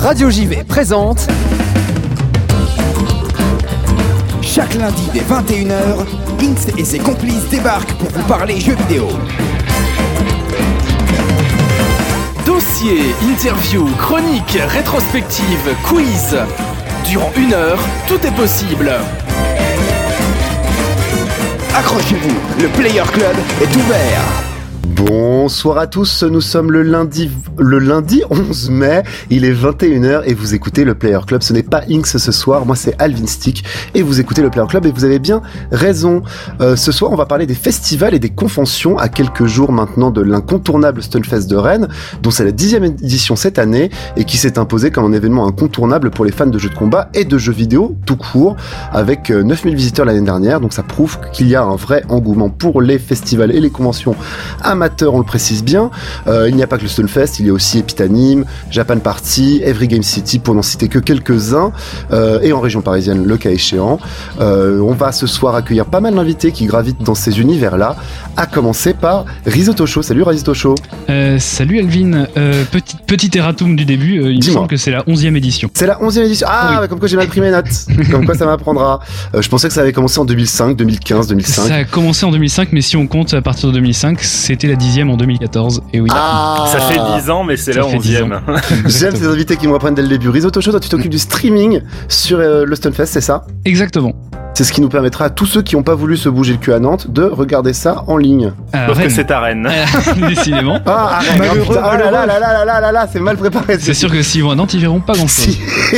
Radio JV présente chaque lundi dès 21h, Inks et ses complices débarquent pour vous parler jeux vidéo. Dossier, interview, chronique, rétrospective, quiz. Durant 1 heure, tout est possible. Accrochez-vous, le Player Club est ouvert. Bonsoir à tous, nous sommes le lundi 11 mai, il est 21h et vous écoutez le Player Club. Ce n'est pas Inks ce soir, moi c'est Alvin Stick et vous écoutez le Player Club et vous avez bien raison. Ce soir on va parler des festivals et des conventions à quelques jours maintenant de l'incontournable Stunfest de Rennes, dont c'est la 10e édition cette année et qui s'est imposé comme un événement incontournable pour les fans de jeux de combat et de jeux vidéo tout court, avec 9000 visiteurs l'année dernière, donc ça prouve qu'il y a un vrai engouement pour les festivals et les conventions amateurs, on le précise bien. Il n'y a pas que le Stunfest, il y a aussi Epitanime, Japan Party, Every Game City pour n'en citer que quelques-uns, et en région parisienne le cas échéant. On va ce soir accueillir pas mal d'invités qui gravitent dans ces univers-là, à commencer par Risotto Show. Salut Risotto Show. Salut Alvin, petit erratum du début, il me semble que c'est la 11e édition. C'est la 11e édition. Ah, oui. Bah, comme quoi j'ai mal pris mes notes. Comme quoi ça m'apprendra. Je pensais que ça avait commencé en 2005, 2015, 2005. Ça a commencé en 2005, mais si on compte à partir de 2005, c'était la 10e en 2014. Et oui. Ah, ça fait 10 ans, mais c'est la 11e. J'aime ces invités qui me reprennent dès le début. Risotto Show, toi tu t'occupes du streaming sur le Stunfest, c'est ça ? Exactement. C'est ce qui nous permettra à tous ceux qui n'ont pas voulu se bouger le cul à Nantes de regarder ça en ligne. Sauf que c'est à Rennes. Décidément. Ah, à Rennes. Malheureux, Oh là, c'est mal préparé. C'est sûr que s'ils vont à Nantes, ils verront pas grand-chose.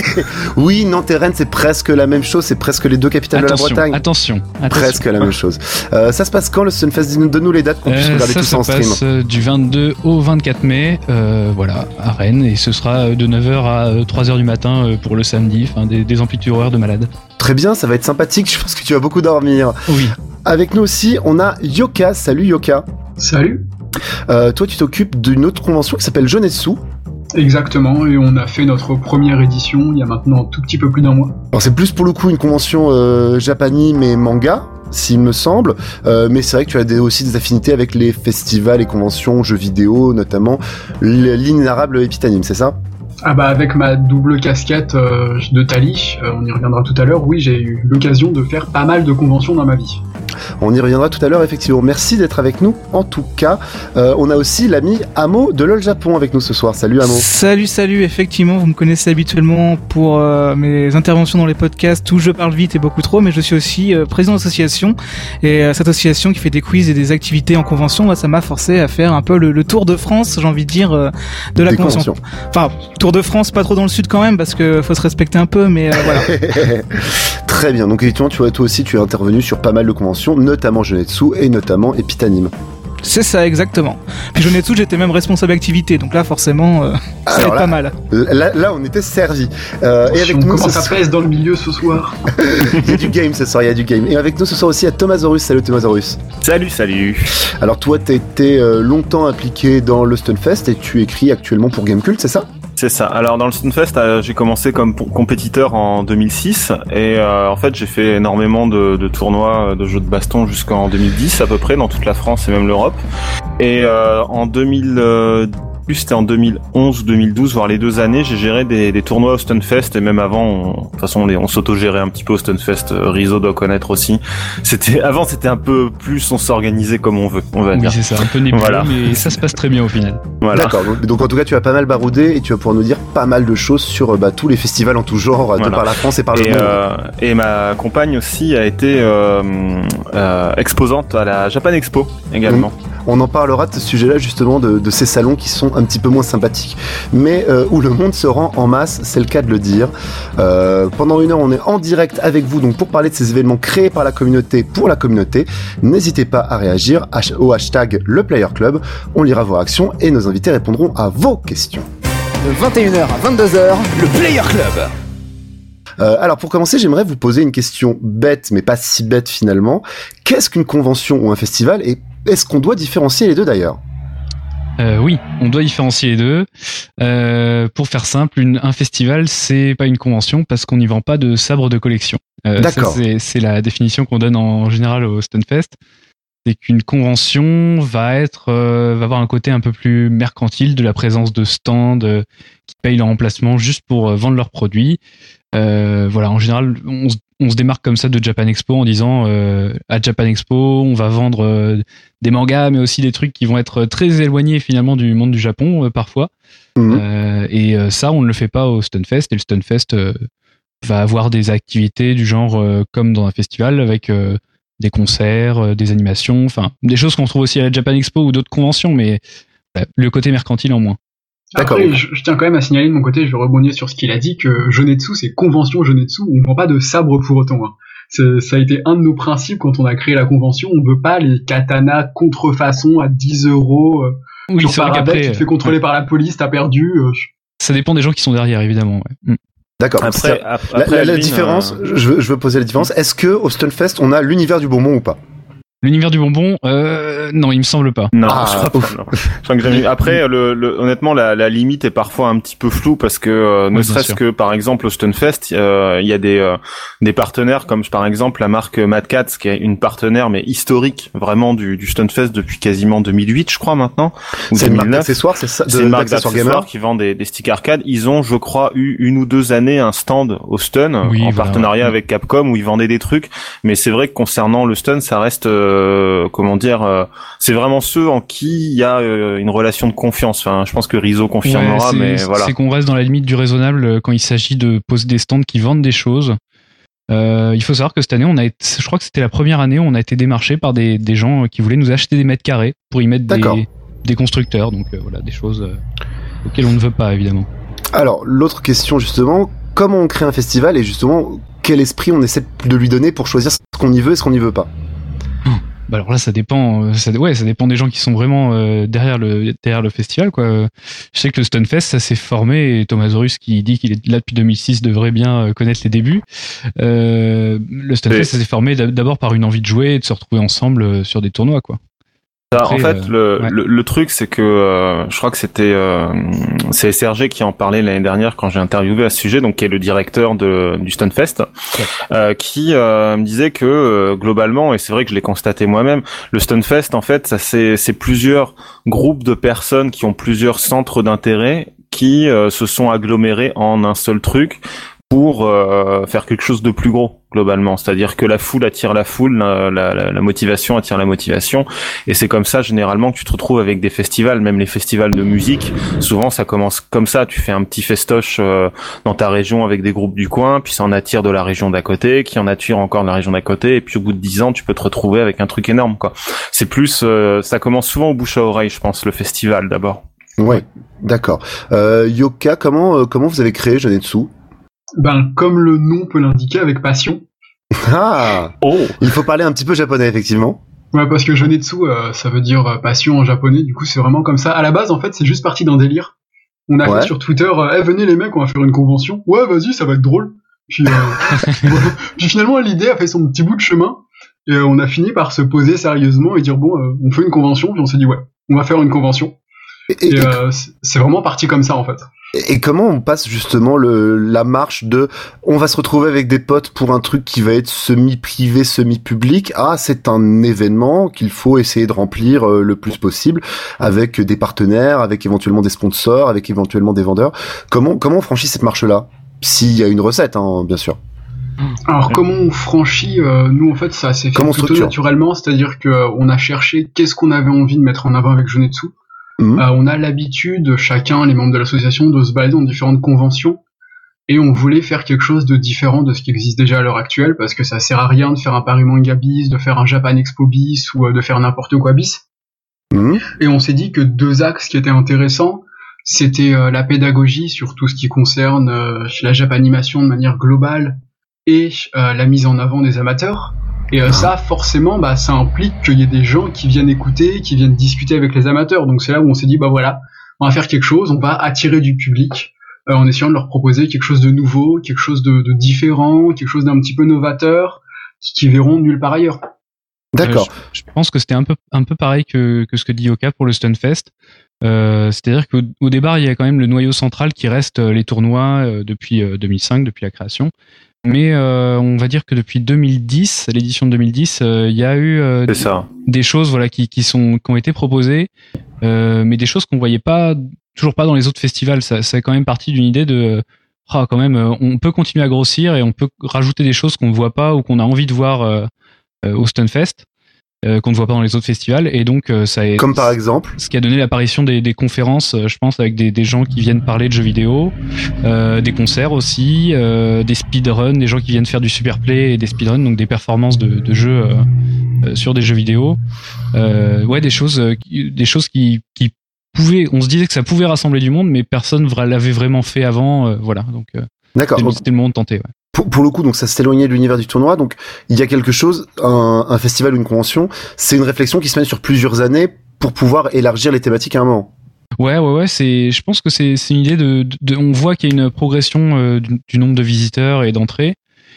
Oui, Nantes et Rennes, c'est presque la même chose. C'est presque les deux capitales de la Bretagne. Attention. Presque la même chose. Ça se passe quand le Stunfest ? Donne-nous les dates qu'on puisse regarder tout ça en stream. Ça se passe du 22 au 24 mai, voilà, à Rennes. Et ce sera de 9h à 3h du matin pour le samedi. Enfin, des amplitudes horaires de malade. Très bien, ça va être sympathique. Je pense que tu vas beaucoup dormir. Oui. Avec nous aussi, on a Yoka. Salut Yoka. Salut. Toi, tu t'occupes d'une autre convention qui s'appelle Jonetsu. Exactement, et on a fait notre première édition il y a maintenant un tout petit peu plus d'un mois. Alors c'est plus pour le coup une convention japanime et manga, s'il me semble, mais c'est vrai que tu as aussi des affinités avec les festivals et conventions jeux vidéo, notamment l'inénarrable Epitanime, c'est ça ? Ah bah avec ma double casquette de Tali, on y reviendra tout à l'heure, oui j'ai eu l'occasion de faire pas mal de conventions dans ma vie. On y reviendra tout à l'heure effectivement, merci d'être avec nous en tout cas. On a aussi l'ami Amo de LOL Japon avec nous ce soir, salut Amo. Salut, effectivement vous me connaissez habituellement pour mes interventions dans les podcasts où je parle vite et beaucoup trop, mais je suis aussi président d'association et cette association qui fait des quiz et des activités en convention, moi, ça m'a forcé à faire un peu le tour de France, j'ai envie de dire, de la convention. Enfin, tour de France, pas trop dans le sud quand même, parce que faut se respecter un peu, mais voilà. Très bien, donc effectivement, toi aussi, tu es intervenu sur pas mal de conventions, notamment Jonetsu et notamment Epitanime. C'est ça, exactement. Puis Jonetsu, j'étais même responsable activité, donc là, forcément, ça va être pas mal. Là, on était servis. Et avec nous, comment ça pèse dans le milieu ce soir. Il y a du game ce soir, il y a du game. Et avec nous ce soir aussi, il y a Thomasaurus. Salut Thomasaurus. Salut. Alors toi, t'as été longtemps impliqué dans le Stunfest et tu écris actuellement pour Gamecult, c'est ça ? C'est ça. Alors dans le Stunfest, j'ai commencé comme compétiteur en 2006 et en fait j'ai fait énormément de tournois de jeux de baston jusqu'en 2010 à peu près dans toute la France et même l'Europe. Et en 2010, c'était en 2011 ou 2012, voire les 2 années, j'ai géré des tournois au Stunfest et même avant, de toute façon, on s'auto-gérait un petit peu au Stunfest. Rizzo doit connaître aussi. Avant, c'était un peu plus, on s'organisait comme on veut, on va dire. Oui, c'est ça, un peu nébuleux, voilà. Mais ça se passe très bien au final. Voilà. D'accord. Donc en tout cas, tu as pas mal baroudé et tu vas pouvoir nous dire pas mal de choses sur tous les festivals en tout genre, de par la France et par le monde. Et ma compagne aussi a été exposante à la Japan Expo également. On en parlera de ce sujet-là justement, de ces salons qui sont un petit peu moins sympathiques, mais où le monde se rend en masse, c'est le cas de le dire. Pendant 1 heure, on est en direct avec vous, donc pour parler de ces événements créés par la communauté pour la communauté. N'hésitez pas à réagir au hashtag #LePlayerClub. On lira vos réactions et nos invités répondront à vos questions. De 21h à 22h, le Player Club. Alors pour commencer, j'aimerais vous poser une question bête, mais pas si bête finalement. Qu'est-ce qu'une convention ou un festival et est-ce qu'on doit différencier les deux d'ailleurs ? Oui, on doit différencier les deux. Pour faire simple, un festival, c'est pas une convention parce qu'on n'y vend pas de sabres de collection. D'accord. Ça, c'est la définition qu'on donne en général au Stunfest. c'est qu'une convention va avoir un côté un peu plus mercantile, de la présence de stands qui payent leur emplacement juste pour vendre leurs produits. En général, on se démarque comme ça de Japan Expo en disant à Japan Expo, on va vendre des mangas, mais aussi des trucs qui vont être très éloignés finalement du monde du Japon parfois. Et ça, on ne le fait pas au Stunfest. Et le Stunfest va avoir des activités du genre comme dans un festival avec des concerts, des animations, enfin des choses qu'on trouve aussi à la Japan Expo ou d'autres conventions, mais le côté mercantile en moins. D'accord. Après, je tiens quand même à signaler de mon côté, je vais rebondir sur ce qu'il a dit, que Jonetsu, c'est convention Jonetsu, on ne vend pas de sabre pour autant. Hein. Ça a été un de nos principes quand on a créé la convention, on veut pas les katanas contrefaçon à 10 euros. Oui, c'est vrai qu'après, tu te fais contrôler par la police, t'as perdu. Ça dépend des gens qui sont derrière, évidemment. Ouais. D'accord. Après, la différence, je veux poser la différence. Est-ce que au Stunfest, on a l'univers du bonbon ou pas? L'univers du bonbon, non, il me semble pas. Non, je crois que après, honnêtement, la limite est parfois un petit peu floue parce que ne serait-ce que par exemple au Stunfest, il y a des partenaires comme par exemple la marque Mad Cats qui est une partenaire mais historique vraiment du Stunfest depuis quasiment 2008, je crois maintenant. Ou c'est 2009. Une marque d'accessoires, c'est ça? C'est une marque d'accessoires qui vend des sticks arcade. Ils ont, je crois, eu 1 ou 2 années un stand au Stun en partenariat avec Capcom où ils vendaient des trucs. Mais c'est vrai que concernant le Stun, ça reste c'est vraiment ceux en qui il y a une relation de confiance. Enfin, je pense que Rizzo confirmera, mais voilà. C'est qu'on reste dans la limite du raisonnable quand il s'agit de poser des stands qui vendent des choses. Il faut savoir que cette année, je crois que c'était la première année où on a été démarché par des gens qui voulaient nous acheter des mètres carrés pour y mettre des constructeurs. Donc voilà, des choses auxquelles on ne veut pas, évidemment. Alors, l'autre question, justement, comment on crée un festival et justement, quel esprit on essaie de lui donner pour choisir ce qu'on y veut et ce qu'on n'y veut pas? Bah alors là, ça dépend. Ça dépend des gens qui sont vraiment derrière le festival, quoi. Je sais que le Stunfest, ça s'est formé, et Thomasaurus qui dit qu'il est là depuis 2006 devrait bien connaître les débuts. Le Stunfest, ça s'est formé d'abord par une envie de jouer et de se retrouver ensemble sur des tournois, quoi. Après, en fait, le truc, c'est que je crois que c'est SRG qui en parlait l'année dernière quand j'ai interviewé à ce sujet, donc qui est le directeur du Stunfest, qui me disait que globalement, et c'est vrai que je l'ai constaté moi-même, le Stunfest, en fait, ça c'est plusieurs groupes de personnes qui ont plusieurs centres d'intérêt qui se sont agglomérés en un seul truc pour faire quelque chose de plus gros globalement, c'est-à-dire que la foule attire la foule, la motivation attire la motivation, et c'est comme ça généralement que tu te retrouves avec des festivals, même les festivals de musique, souvent ça commence comme ça, tu fais un petit festoche dans ta région avec des groupes du coin, puis ça en attire de la région d'à côté, qui en attire encore de la région d'à côté, et puis au bout de 10 ans tu peux te retrouver avec un truc énorme, quoi. C'est plus, ça commence souvent au bouche à oreille, je pense, le festival d'abord. Ouais, d'accord. Yoka, comment vous avez créé Jonetsu? Comme le nom peut l'indiquer, avec passion. Ah, il faut parler un petit peu japonais, effectivement. Ouais, parce que Jonetsu, ça veut dire passion en japonais, du coup c'est vraiment comme ça. À la base, en fait, c'est juste parti d'un délire. On a fait sur Twitter, venez les mecs, on va faire une convention. Ouais, vas-y, ça va être drôle. Puis, puis finalement, l'idée a fait son petit bout de chemin, et on a fini par se poser sérieusement et dire, bon, on fait une convention, puis on s'est dit, ouais, on va faire une convention. Et c'est vraiment parti comme ça, en fait. Et comment on passe justement la marche de on va se retrouver avec des potes pour un truc qui va être semi-privé, semi-public, c'est un événement qu'il faut essayer de remplir le plus possible avec des partenaires, avec éventuellement des sponsors, avec éventuellement des vendeurs. Comment on franchit cette marche-là? S'il y a une recette, bien sûr. Alors comment on franchit, nous en fait ça s'est fait plutôt naturellement, c'est-à-dire que on a cherché qu'est-ce qu'on avait envie de mettre en avant avec Jonetsu. On a l'habitude, chacun, les membres de l'association, de se balader dans différentes conventions, et on voulait faire quelque chose de différent de ce qui existe déjà à l'heure actuelle, parce que ça sert à rien de faire un Paris Manga bis, de faire un Japan Expo bis, ou de faire n'importe quoi bis. Et on s'est dit que 2 axes qui étaient intéressants, c'était la pédagogie sur tout ce qui concerne la Japanimation de manière globale, et la mise en avant des amateurs. Et ça, forcément, ça implique qu'il y ait des gens qui viennent écouter, qui viennent discuter avec les amateurs. Donc c'est là où on s'est dit, voilà, on va faire quelque chose, on va attirer du public, en essayant de leur proposer quelque chose de nouveau, quelque chose de différent, quelque chose d'un petit peu novateur, qui verront nulle part ailleurs. D'accord. Je pense que c'était un peu pareil que ce que dit Yoka pour le Stunfest. C'est-à-dire qu'au départ, il y a quand même le noyau central qui reste les tournois depuis 2005, depuis la création. Mais on va dire que depuis 2010, l'édition de 2010, il y a eu des choses qui ont été proposées, mais des choses qu'on voyait toujours pas dans les autres festivals. Ça est quand même parti d'une idée de quand même on peut continuer à grossir et on peut rajouter des choses qu'on ne voit pas ou qu'on a envie de voir au Stunfest. Qu'on ne voit pas dans les autres festivals, et donc ça est comme par exemple ce qui a donné l'apparition des conférences, je pense, avec des gens qui viennent parler de jeux vidéo, des concerts aussi, des speedruns, des gens qui viennent faire du superplay et des speedruns, donc des performances de jeux sur des jeux vidéo, des choses qui pouvaient, on se disait que ça pouvait rassembler du monde, mais personne l'avait vraiment fait avant, donc d'accord, c'était le moment de tenter. Ouais. Pour le coup, donc ça s'éloignait de l'univers du tournoi, donc il y a quelque chose, un festival ou une convention, c'est une réflexion qui se mène sur plusieurs années pour pouvoir élargir les thématiques à un moment. Ouais, je pense que c'est une idée on voit qu'il y a une progression du nombre de visiteurs et d'entrées,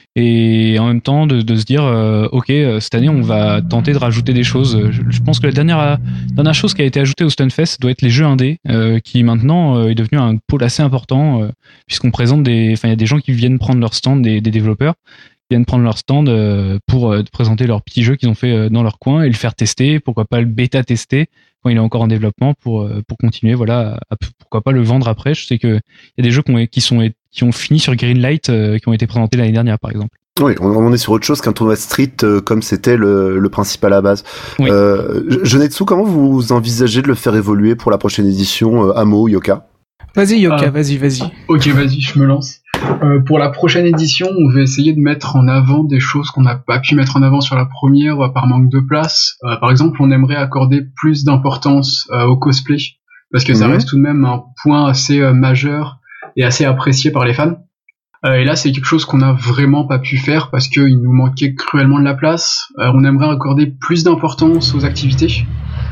et en même temps de se dire cette année on va tenter de rajouter des choses. Je pense que la dernière chose qui a été ajoutée au Stunfest doit être les jeux indés, qui maintenant est devenu un pôle assez important, puisqu'on présente il y a des gens qui viennent prendre leur stand, des développeurs qui viennent prendre leur stand pour présenter leurs petits jeux qu'ils ont fait dans leur coin et le faire tester, pourquoi pas le bêta tester quand il est encore en développement pour continuer, pourquoi pas le vendre après. Je sais que il y a des jeux qui ont fini sur Greenlight, qui ont été présentés l'année dernière, par exemple. Oui, on est sur autre chose qu'un tournoi street comme c'était le principe à la base. Oui. Genetsu, comment vous envisagez de le faire évoluer pour la prochaine édition, Amo, Yoka? Vas-y Yoka, vas-y. Ok, vas-y, je me lance. Pour la prochaine édition, on va essayer de mettre en avant des choses qu'on n'a pas pu mettre en avant sur la première par manque de place. Par exemple, on aimerait accorder plus d'importance au cosplay, parce que ça reste tout de même un point assez majeur et assez apprécié par les fans. Et là, c'est quelque chose qu'on n'a vraiment pas pu faire parce qu'il nous manquait cruellement de la place. On aimerait accorder plus d'importance aux activités.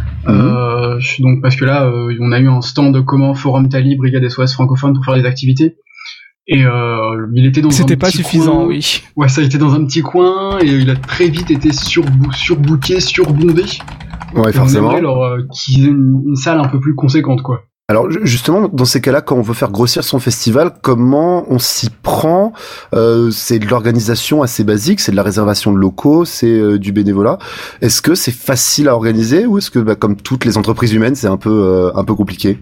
Donc parce que là, on a eu un stand commun Forum Tali, Brigade SOS francophone pour faire des activités. Et il était dans C'était un pas petit suffisant, coin. oui. Ouais, ça a été dans un petit coin et il a très vite été surbooké, surbondé. Ouais, forcément. On aimerait qu'ils aient une salle un peu plus conséquente, quoi. Alors justement, dans ces cas-là, quand on veut faire grossir son festival, comment on s'y prend? C'est de l'organisation assez basique, c'est de la réservation de locaux, c'est du bénévolat. Est-ce que c'est facile à organiser ou est-ce que, comme toutes les entreprises humaines, c'est un peu compliqué?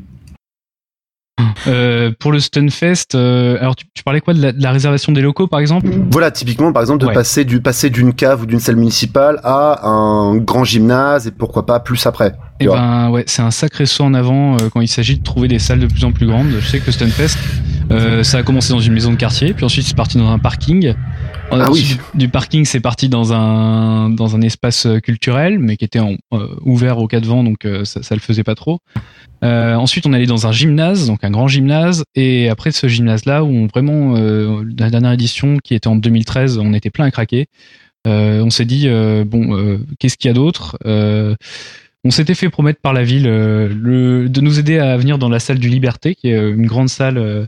Pour le Stunfest, alors tu parlais quoi de la réservation des locaux, par exemple? Voilà, typiquement, par exemple, de passer d'une cave ou d'une salle municipale à un grand gymnase et pourquoi pas plus après. Et c'est un sacré saut en avant quand il s'agit de trouver des salles de plus en plus grandes. Je sais que le Stunfest, ça a commencé dans une maison de quartier, puis ensuite c'est parti dans un parking. Du parking, c'est parti dans un espace culturel, mais qui était ouvert aux quatre vents, donc ça le faisait pas trop. Ensuite, on allait dans un gymnase, donc un grand gymnase, et après ce gymnase-là, où la dernière édition, qui était en 2013, on était plein à craquer. On s'est dit qu'est-ce qu'il y a d'autre? On s'était fait promettre par la ville de nous aider à venir dans la salle du Liberté, qui est une grande salle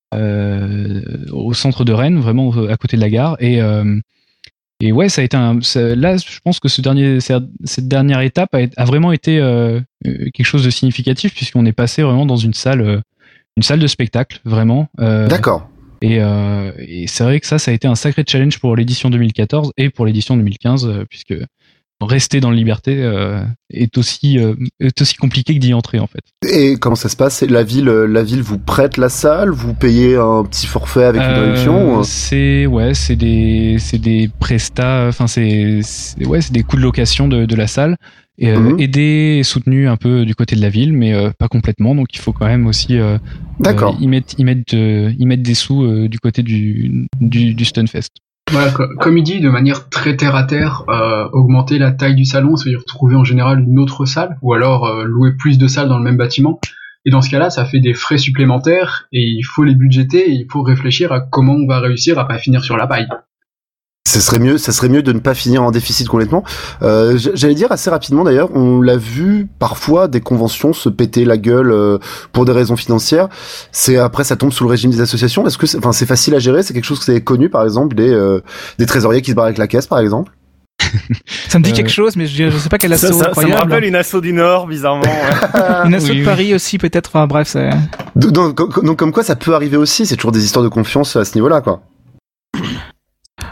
au centre de Rennes, vraiment à côté de la gare. Et ouais, ça a été là, je pense que cette dernière étape a vraiment été quelque chose de significatif, puisqu'on est passé vraiment dans une salle de spectacle, vraiment. D'accord. Et c'est vrai que ça a été un sacré challenge pour l'édition 2014 et pour l'édition 2015, puisque rester dans la liberté est aussi compliqué que d'y entrer, en fait. Et comment ça se passe? La ville vous prête la salle? Vous payez un petit forfait avec une réduction? C'est des prestats, enfin c'est des coûts de location de la salle, et aidés et soutenus un peu du côté de la ville, mais pas complètement. Donc il faut quand même aussi y mettre des sous du côté du Stunfest. Voilà, comme il dit, de manière très terre à terre, augmenter la taille du salon, c'est-à-dire trouver en général une autre salle, ou alors louer plus de salles dans le même bâtiment. Et dans ce cas-là, ça fait des frais supplémentaires, et il faut les budgéter, et il faut réfléchir à comment on va réussir à pas finir sur la paille. Ça serait mieux de ne pas finir en déficit complètement. J'allais dire assez rapidement d'ailleurs, on l'a vu parfois des conventions se péter la gueule pour des raisons financières. Après ça tombe sous le régime des associations. Est-ce que c'est facile à gérer? C'est quelque chose que vous avez connu, par exemple, des trésoriers qui se barrent avec la caisse, par exemple? Ça me dit quelque chose, mais je sais pas quel asso incroyable. Ça me rappelle une asso du Nord, bizarrement. Ouais. Une asso de Paris aussi, peut-être. Enfin bref, c'est... Donc comme quoi ça peut arriver aussi. C'est toujours des histoires de confiance à ce niveau-là, quoi.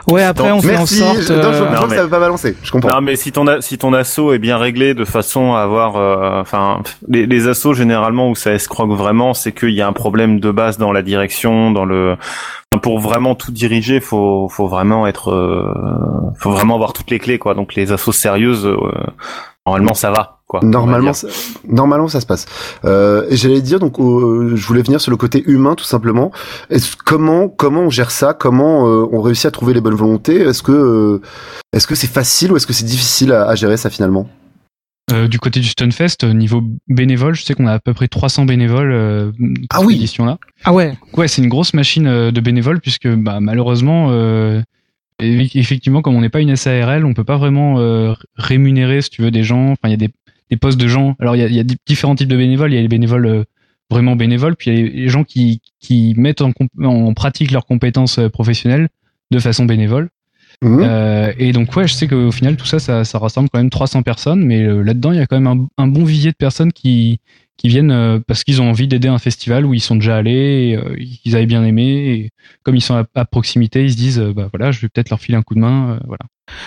Ouais, après on fait en sorte. Je vois que ça veut pas balancer. Je comprends. Non, mais si ton assaut est bien réglé de façon à avoir, les assauts généralement où ça escroque vraiment, c'est qu'il y a un problème de base dans la direction, pour vraiment tout diriger, faut vraiment avoir toutes les clés, quoi. Donc les assos sérieuses, normalement ça va. Quoi, normalement ça se passe. Et j'allais dire donc je voulais venir sur le côté humain tout simplement. Comment on gère ça? Comment on réussit à trouver les bonnes volontés? Est-ce que c'est facile ou est-ce que c'est difficile à gérer ça finalement? Du côté du Stunfest, niveau bénévole, je sais qu'on a à peu près 300 bénévoles pour cette édition-là. Ah ouais. Ouais, c'est une grosse machine de bénévoles puisque malheureusement effectivement comme on n'est pas une SARL, on peut pas vraiment rémunérer si tu veux des gens. Enfin, il y a des postes de gens. Alors il y a différents types de bénévoles. Il y a les bénévoles vraiment bénévoles, puis il y a les gens qui mettent en pratique leurs compétences professionnelles de façon bénévole. Et donc je sais qu'au final tout ça rassemble quand même 300 personnes, mais là-dedans il y a quand même un bon vivier de personnes qui viennent parce qu'ils ont envie d'aider un festival où ils sont déjà allés, qu'ils avaient bien aimé, et comme ils sont à proximité, ils se disent voilà, je vais peut-être leur filer un coup de main, voilà.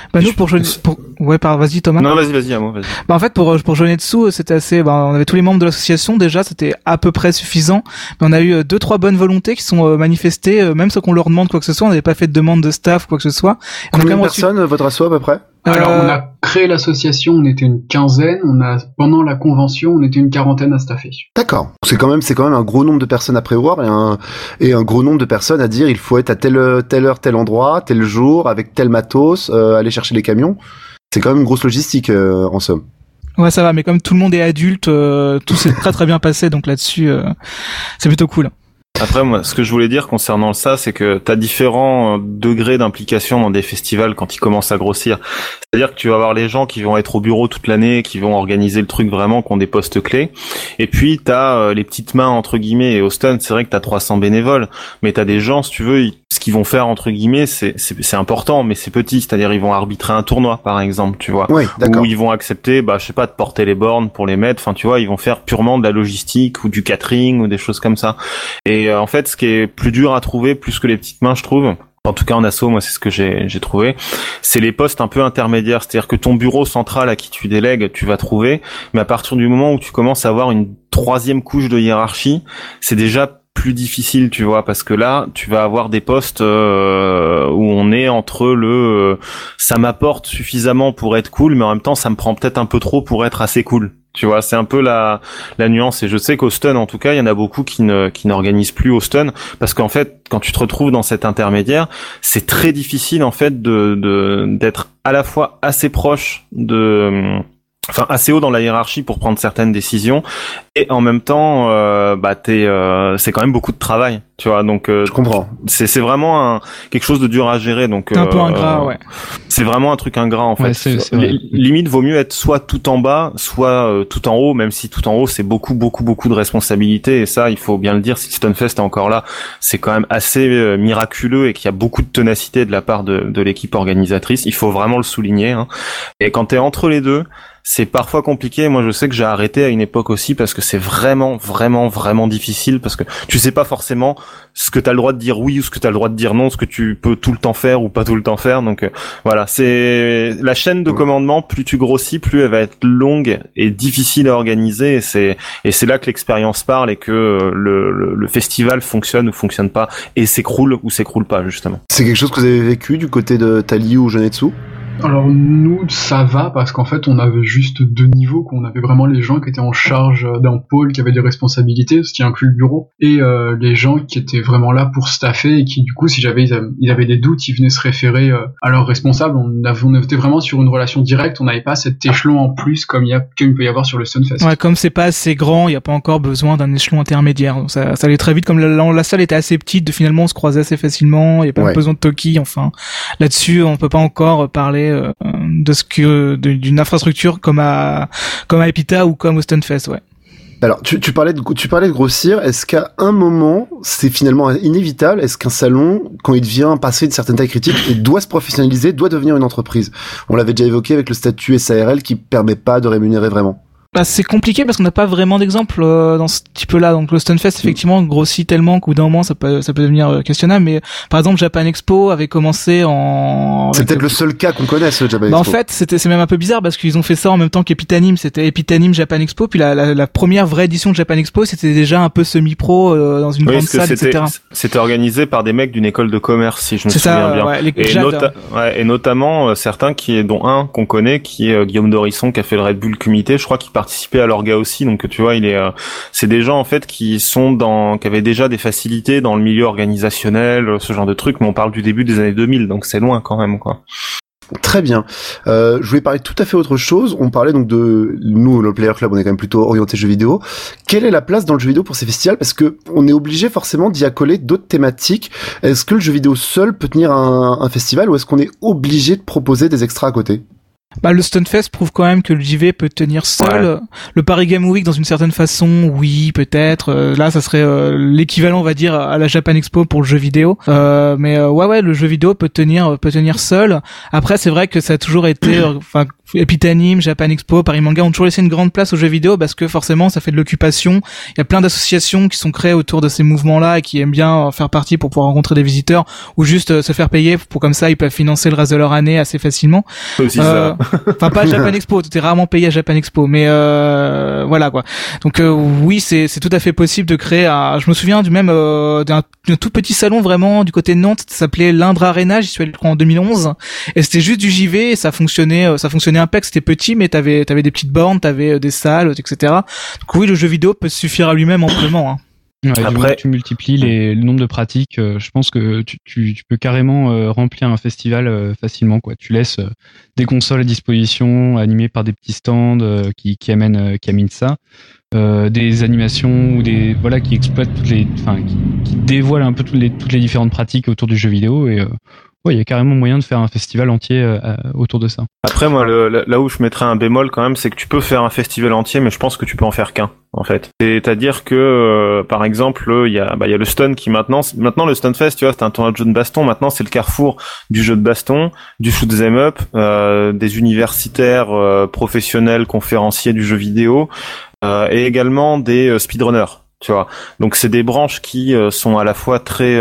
Vas-y Thomas. Non, vas-y, à moi, vas-y. En fait, pour Jonetsu, c'était assez, on avait tous les membres de l'association, déjà, c'était à peu près suffisant. Mais on a eu 2-3 bonnes volontés qui sont manifestées, même sans qu'on leur demande quoi que ce soit, on n'avait pas fait de demande de staff, quoi que ce soit. Combien de personnes, votre asso, à peu près? Alors, on a créé l'association, on était une quinzaine, pendant la convention, on était une quarantaine à staffer. D'accord. C'est quand même un gros nombre de personnes à prévoir et un gros nombre de personnes à dire il faut être à telle heure, tel endroit, tel jour, avec tel matos, aller chercher les camions. C'est quand même une grosse logistique, en somme. Ouais, ça va, mais comme tout le monde est adulte, tout s'est très très bien passé, donc là-dessus, c'est plutôt cool. Après, moi, ce que je voulais dire concernant ça, c'est que t'as différents degrés d'implication dans des festivals quand ils commencent à grossir. C'est-à-dire que tu vas avoir les gens qui vont être au bureau toute l'année, qui vont organiser le truc vraiment, qui ont des postes clés. Et puis, t'as les petites mains, entre guillemets, et au stun, c'est vrai que t'as 300 bénévoles, mais t'as des gens, si tu veux, ce qu'ils vont faire, entre guillemets, c'est important, mais c'est petit. C'est-à-dire, ils vont arbitrer un tournoi, par exemple, tu vois. Oui, d'accord. Ou ils vont accepter, je sais pas, de porter les bornes pour les mettre. Enfin, tu vois, ils vont faire purement de la logistique ou du catering ou des choses comme ça. Et en fait, ce qui est plus dur à trouver, plus que les petites mains, je trouve, en tout cas en asso, moi c'est ce que j'ai trouvé, c'est les postes un peu intermédiaires. C'est-à-dire que ton bureau central à qui tu délègues, tu vas trouver, mais à partir du moment où tu commences à avoir une troisième couche de hiérarchie, c'est déjà plus difficile, tu vois, parce que là, tu vas avoir des postes où on est entre ça m'apporte suffisamment pour être cool, mais en même temps, ça me prend peut-être un peu trop pour être assez cool. Tu vois, c'est un peu la nuance. Et je sais qu'au stun, en tout cas, il y en a beaucoup qui n'organisent plus au stun, parce qu'en fait, quand tu te retrouves dans cet intermédiaire, c'est très difficile, en fait, d'être à la fois assez proche assez haut dans la hiérarchie pour prendre certaines décisions, et en même temps c'est quand même beaucoup de travail, tu vois. Donc je comprends. C'est vraiment quelque chose de dur à gérer, donc un peu ingrat, ouais. C'est vraiment un truc ingrat, en fait. Ouais, c'est limite vaut mieux être soit tout en bas, soit tout en haut, même si tout en haut c'est beaucoup de responsabilités, et ça il faut bien le dire, si Stunfest est encore là, c'est quand même assez miraculeux, et qu'il y a beaucoup de ténacité de la part de l'équipe organisatrice, il faut vraiment le souligner, hein. Et quand t'es entre les deux, c'est parfois compliqué. Moi, je sais que j'ai arrêté à une époque aussi, parce que c'est vraiment difficile, parce que tu sais pas forcément ce que t'as le droit de dire oui ou ce que t'as le droit de dire non, ce que tu peux tout le temps faire ou pas tout le temps faire. Donc voilà, c'est la chaîne de commandement. Plus tu grossis, plus elle va être longue et difficile à organiser. Et c'est là que l'expérience parle, et que le festival fonctionne ou fonctionne pas, et s'écroule ou s'écroule pas, justement. C'est quelque chose que vous avez vécu du côté de Tali ou Jonetsu? Alors nous, ça va, parce qu'en fait on avait juste 2 niveaux, qu'on avait vraiment les gens qui étaient en charge d'un pôle, qui avaient des responsabilités, ce qui inclut le bureau, et les gens qui étaient vraiment là pour staffer, et qui du coup, si ils avaient des doutes, ils venaient se référer à leurs responsables. On était vraiment sur une relation directe, on n'avait pas cet échelon en plus comme il peut y avoir sur le Stunfest. Ouais, comme c'est pas assez grand, il n'y a pas encore besoin d'un échelon intermédiaire, donc ça allait très vite. Comme la salle était assez petite, finalement on se croisait assez facilement, il n'y a pas besoin de Toki, enfin là-dessus on peut pas encore parler d'une infrastructure comme à Epita ou comme au Stunfest, ouais. Alors, tu parlais de grossir. Est-ce qu'à un moment, c'est finalement inévitable? Est-ce qu'un salon, quand il devient passer une certaine taille critique, il doit se professionnaliser, doit devenir une entreprise? On l'avait déjà évoqué avec le statut SARL qui permet pas de rémunérer vraiment. Bah, c'est compliqué parce qu'on n'a pas vraiment d'exemple dans ce type-là. Donc le Stunfest effectivement grossit tellement qu'au bout d'un moment ça peut devenir questionnable. Mais par exemple Japan Expo avait commencé en. C'est peut-être le seul cas qu'on connaisse Japan Expo. En fait c'est même un peu bizarre parce qu'ils ont fait ça en même temps qu'Epitanim. C'était Epitanim Japan Expo. Puis la première vraie édition de Japan Expo c'était déjà un peu semi-pro dans une grande salle, etc. C'était organisé par des mecs d'une école de commerce si je me souviens bien. Ouais, et notamment certains dont un qu'on connaît qui est Guillaume Dorisson qui a fait le Red Bull Comité. Je crois qu'il participer à l'orga aussi, donc tu vois, c'est des gens en fait qui avaient déjà des facilités dans le milieu organisationnel, ce genre de trucs, mais on parle du début des années 2000, donc c'est loin quand même, quoi. Très bien. Je voulais parler tout à fait autre chose. On parlait donc de nous, le Player Club, on est quand même plutôt orienté jeux vidéo. Quelle est la place dans le jeu vidéo pour ces festivals? Parce que on est obligé forcément d'y accoler d'autres thématiques. Est-ce que le jeu vidéo seul peut tenir un festival ou est-ce qu'on est obligé de proposer des extras à côté? Bah, le Stunfest prouve quand même que le JV peut tenir seul. Ouais. Le Paris Game Week, dans une certaine façon, oui, peut-être. Là, ça serait l'équivalent, on va dire, à la Japan Expo pour le jeu vidéo. Mais le jeu vidéo peut tenir seul. Après, c'est vrai que ça a toujours été, Epitanim, Japan Expo, Paris Manga ont toujours laissé une grande place aux jeux vidéo parce que forcément, ça fait de l'occupation. Il y a plein d'associations qui sont créées autour de ces mouvements-là et qui aiment bien faire partie pour pouvoir rencontrer des visiteurs ou juste se faire payer pour comme ça, ils peuvent financer le reste de leur année assez facilement. Aussi ça. Enfin pas à Japan Expo, tu es rarement payé à Japan Expo, mais voilà quoi. Donc oui, c'est tout à fait possible de créer. Je me souviens d'un tout petit salon vraiment du côté de Nantes, ça s'appelait l'Indre Arena, j'y suis allé en 2011, et c'était juste du JV, et ça fonctionnait impec, c'était petit, mais t'avais des petites bornes, t'avais des salles, etc. Donc oui, le jeu vidéo peut suffire à lui-même amplement. Hein. Ouais, après, tu multiplies le nombre de pratiques. Je pense que tu peux carrément remplir un festival facilement, quoi. Tu laisses des consoles à disposition, animées par des petits stands qui amènent ça, des animations ou qui exploitent qui dévoilent un peu toutes les différentes pratiques autour du jeu vidéo et il y a carrément moyen de faire un festival entier autour de ça. Après, moi, là où je mettrais un bémol quand même, c'est que tu peux faire un festival entier, mais je pense que tu peux en faire qu'un, en fait. C'est-à-dire que, par exemple, il y a le Stun qui maintenant le Stunfest, tu vois, c'est un tournoi de jeux de baston. Maintenant, c'est le carrefour du jeu de baston, du shoot 'em up, des universitaires professionnels, conférenciers du jeu vidéo, et également des speedrunners. Tu vois, donc c'est des branches qui sont à la fois très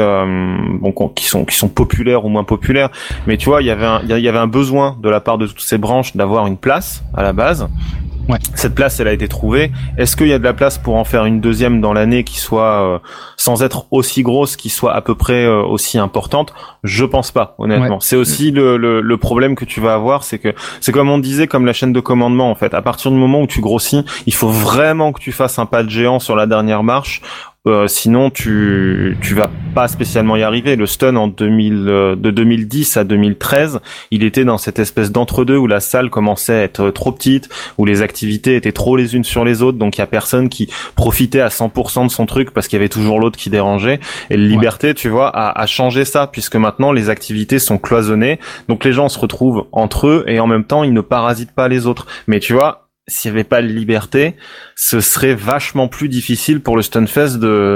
qui sont populaires ou moins populaires, mais tu vois, il y avait un besoin de la part de toutes ces branches d'avoir une place à la base. Ouais. Cette place, elle a été trouvée. Est-ce qu'il y a de la place pour en faire une deuxième dans l'année qui soit sans être aussi grosse, qui soit à peu près aussi importante? Je pense pas, honnêtement. Ouais. C'est aussi le problème que tu vas avoir, c'est que c'est comme on disait, comme la chaîne de commandement en fait. À partir du moment où tu grossis, il faut vraiment que tu fasses un pas de géant sur la dernière marche. Sinon tu vas pas spécialement y arriver. Le Stun de 2010 à 2013, il était dans cette espèce d'entre-deux où la salle commençait à être trop petite, où les activités étaient trop les unes sur les autres, donc il y a personne qui profitait à 100% de son truc parce qu'il y avait toujours l'autre qui dérangeait. Et le Liberté, tu vois, a changé ça, puisque maintenant les activités sont cloisonnées, donc les gens se retrouvent entre eux et en même temps ils ne parasitent pas les autres. Mais tu vois, s'il n'y avait pas de Liberté, ce serait vachement plus difficile pour le Stunfest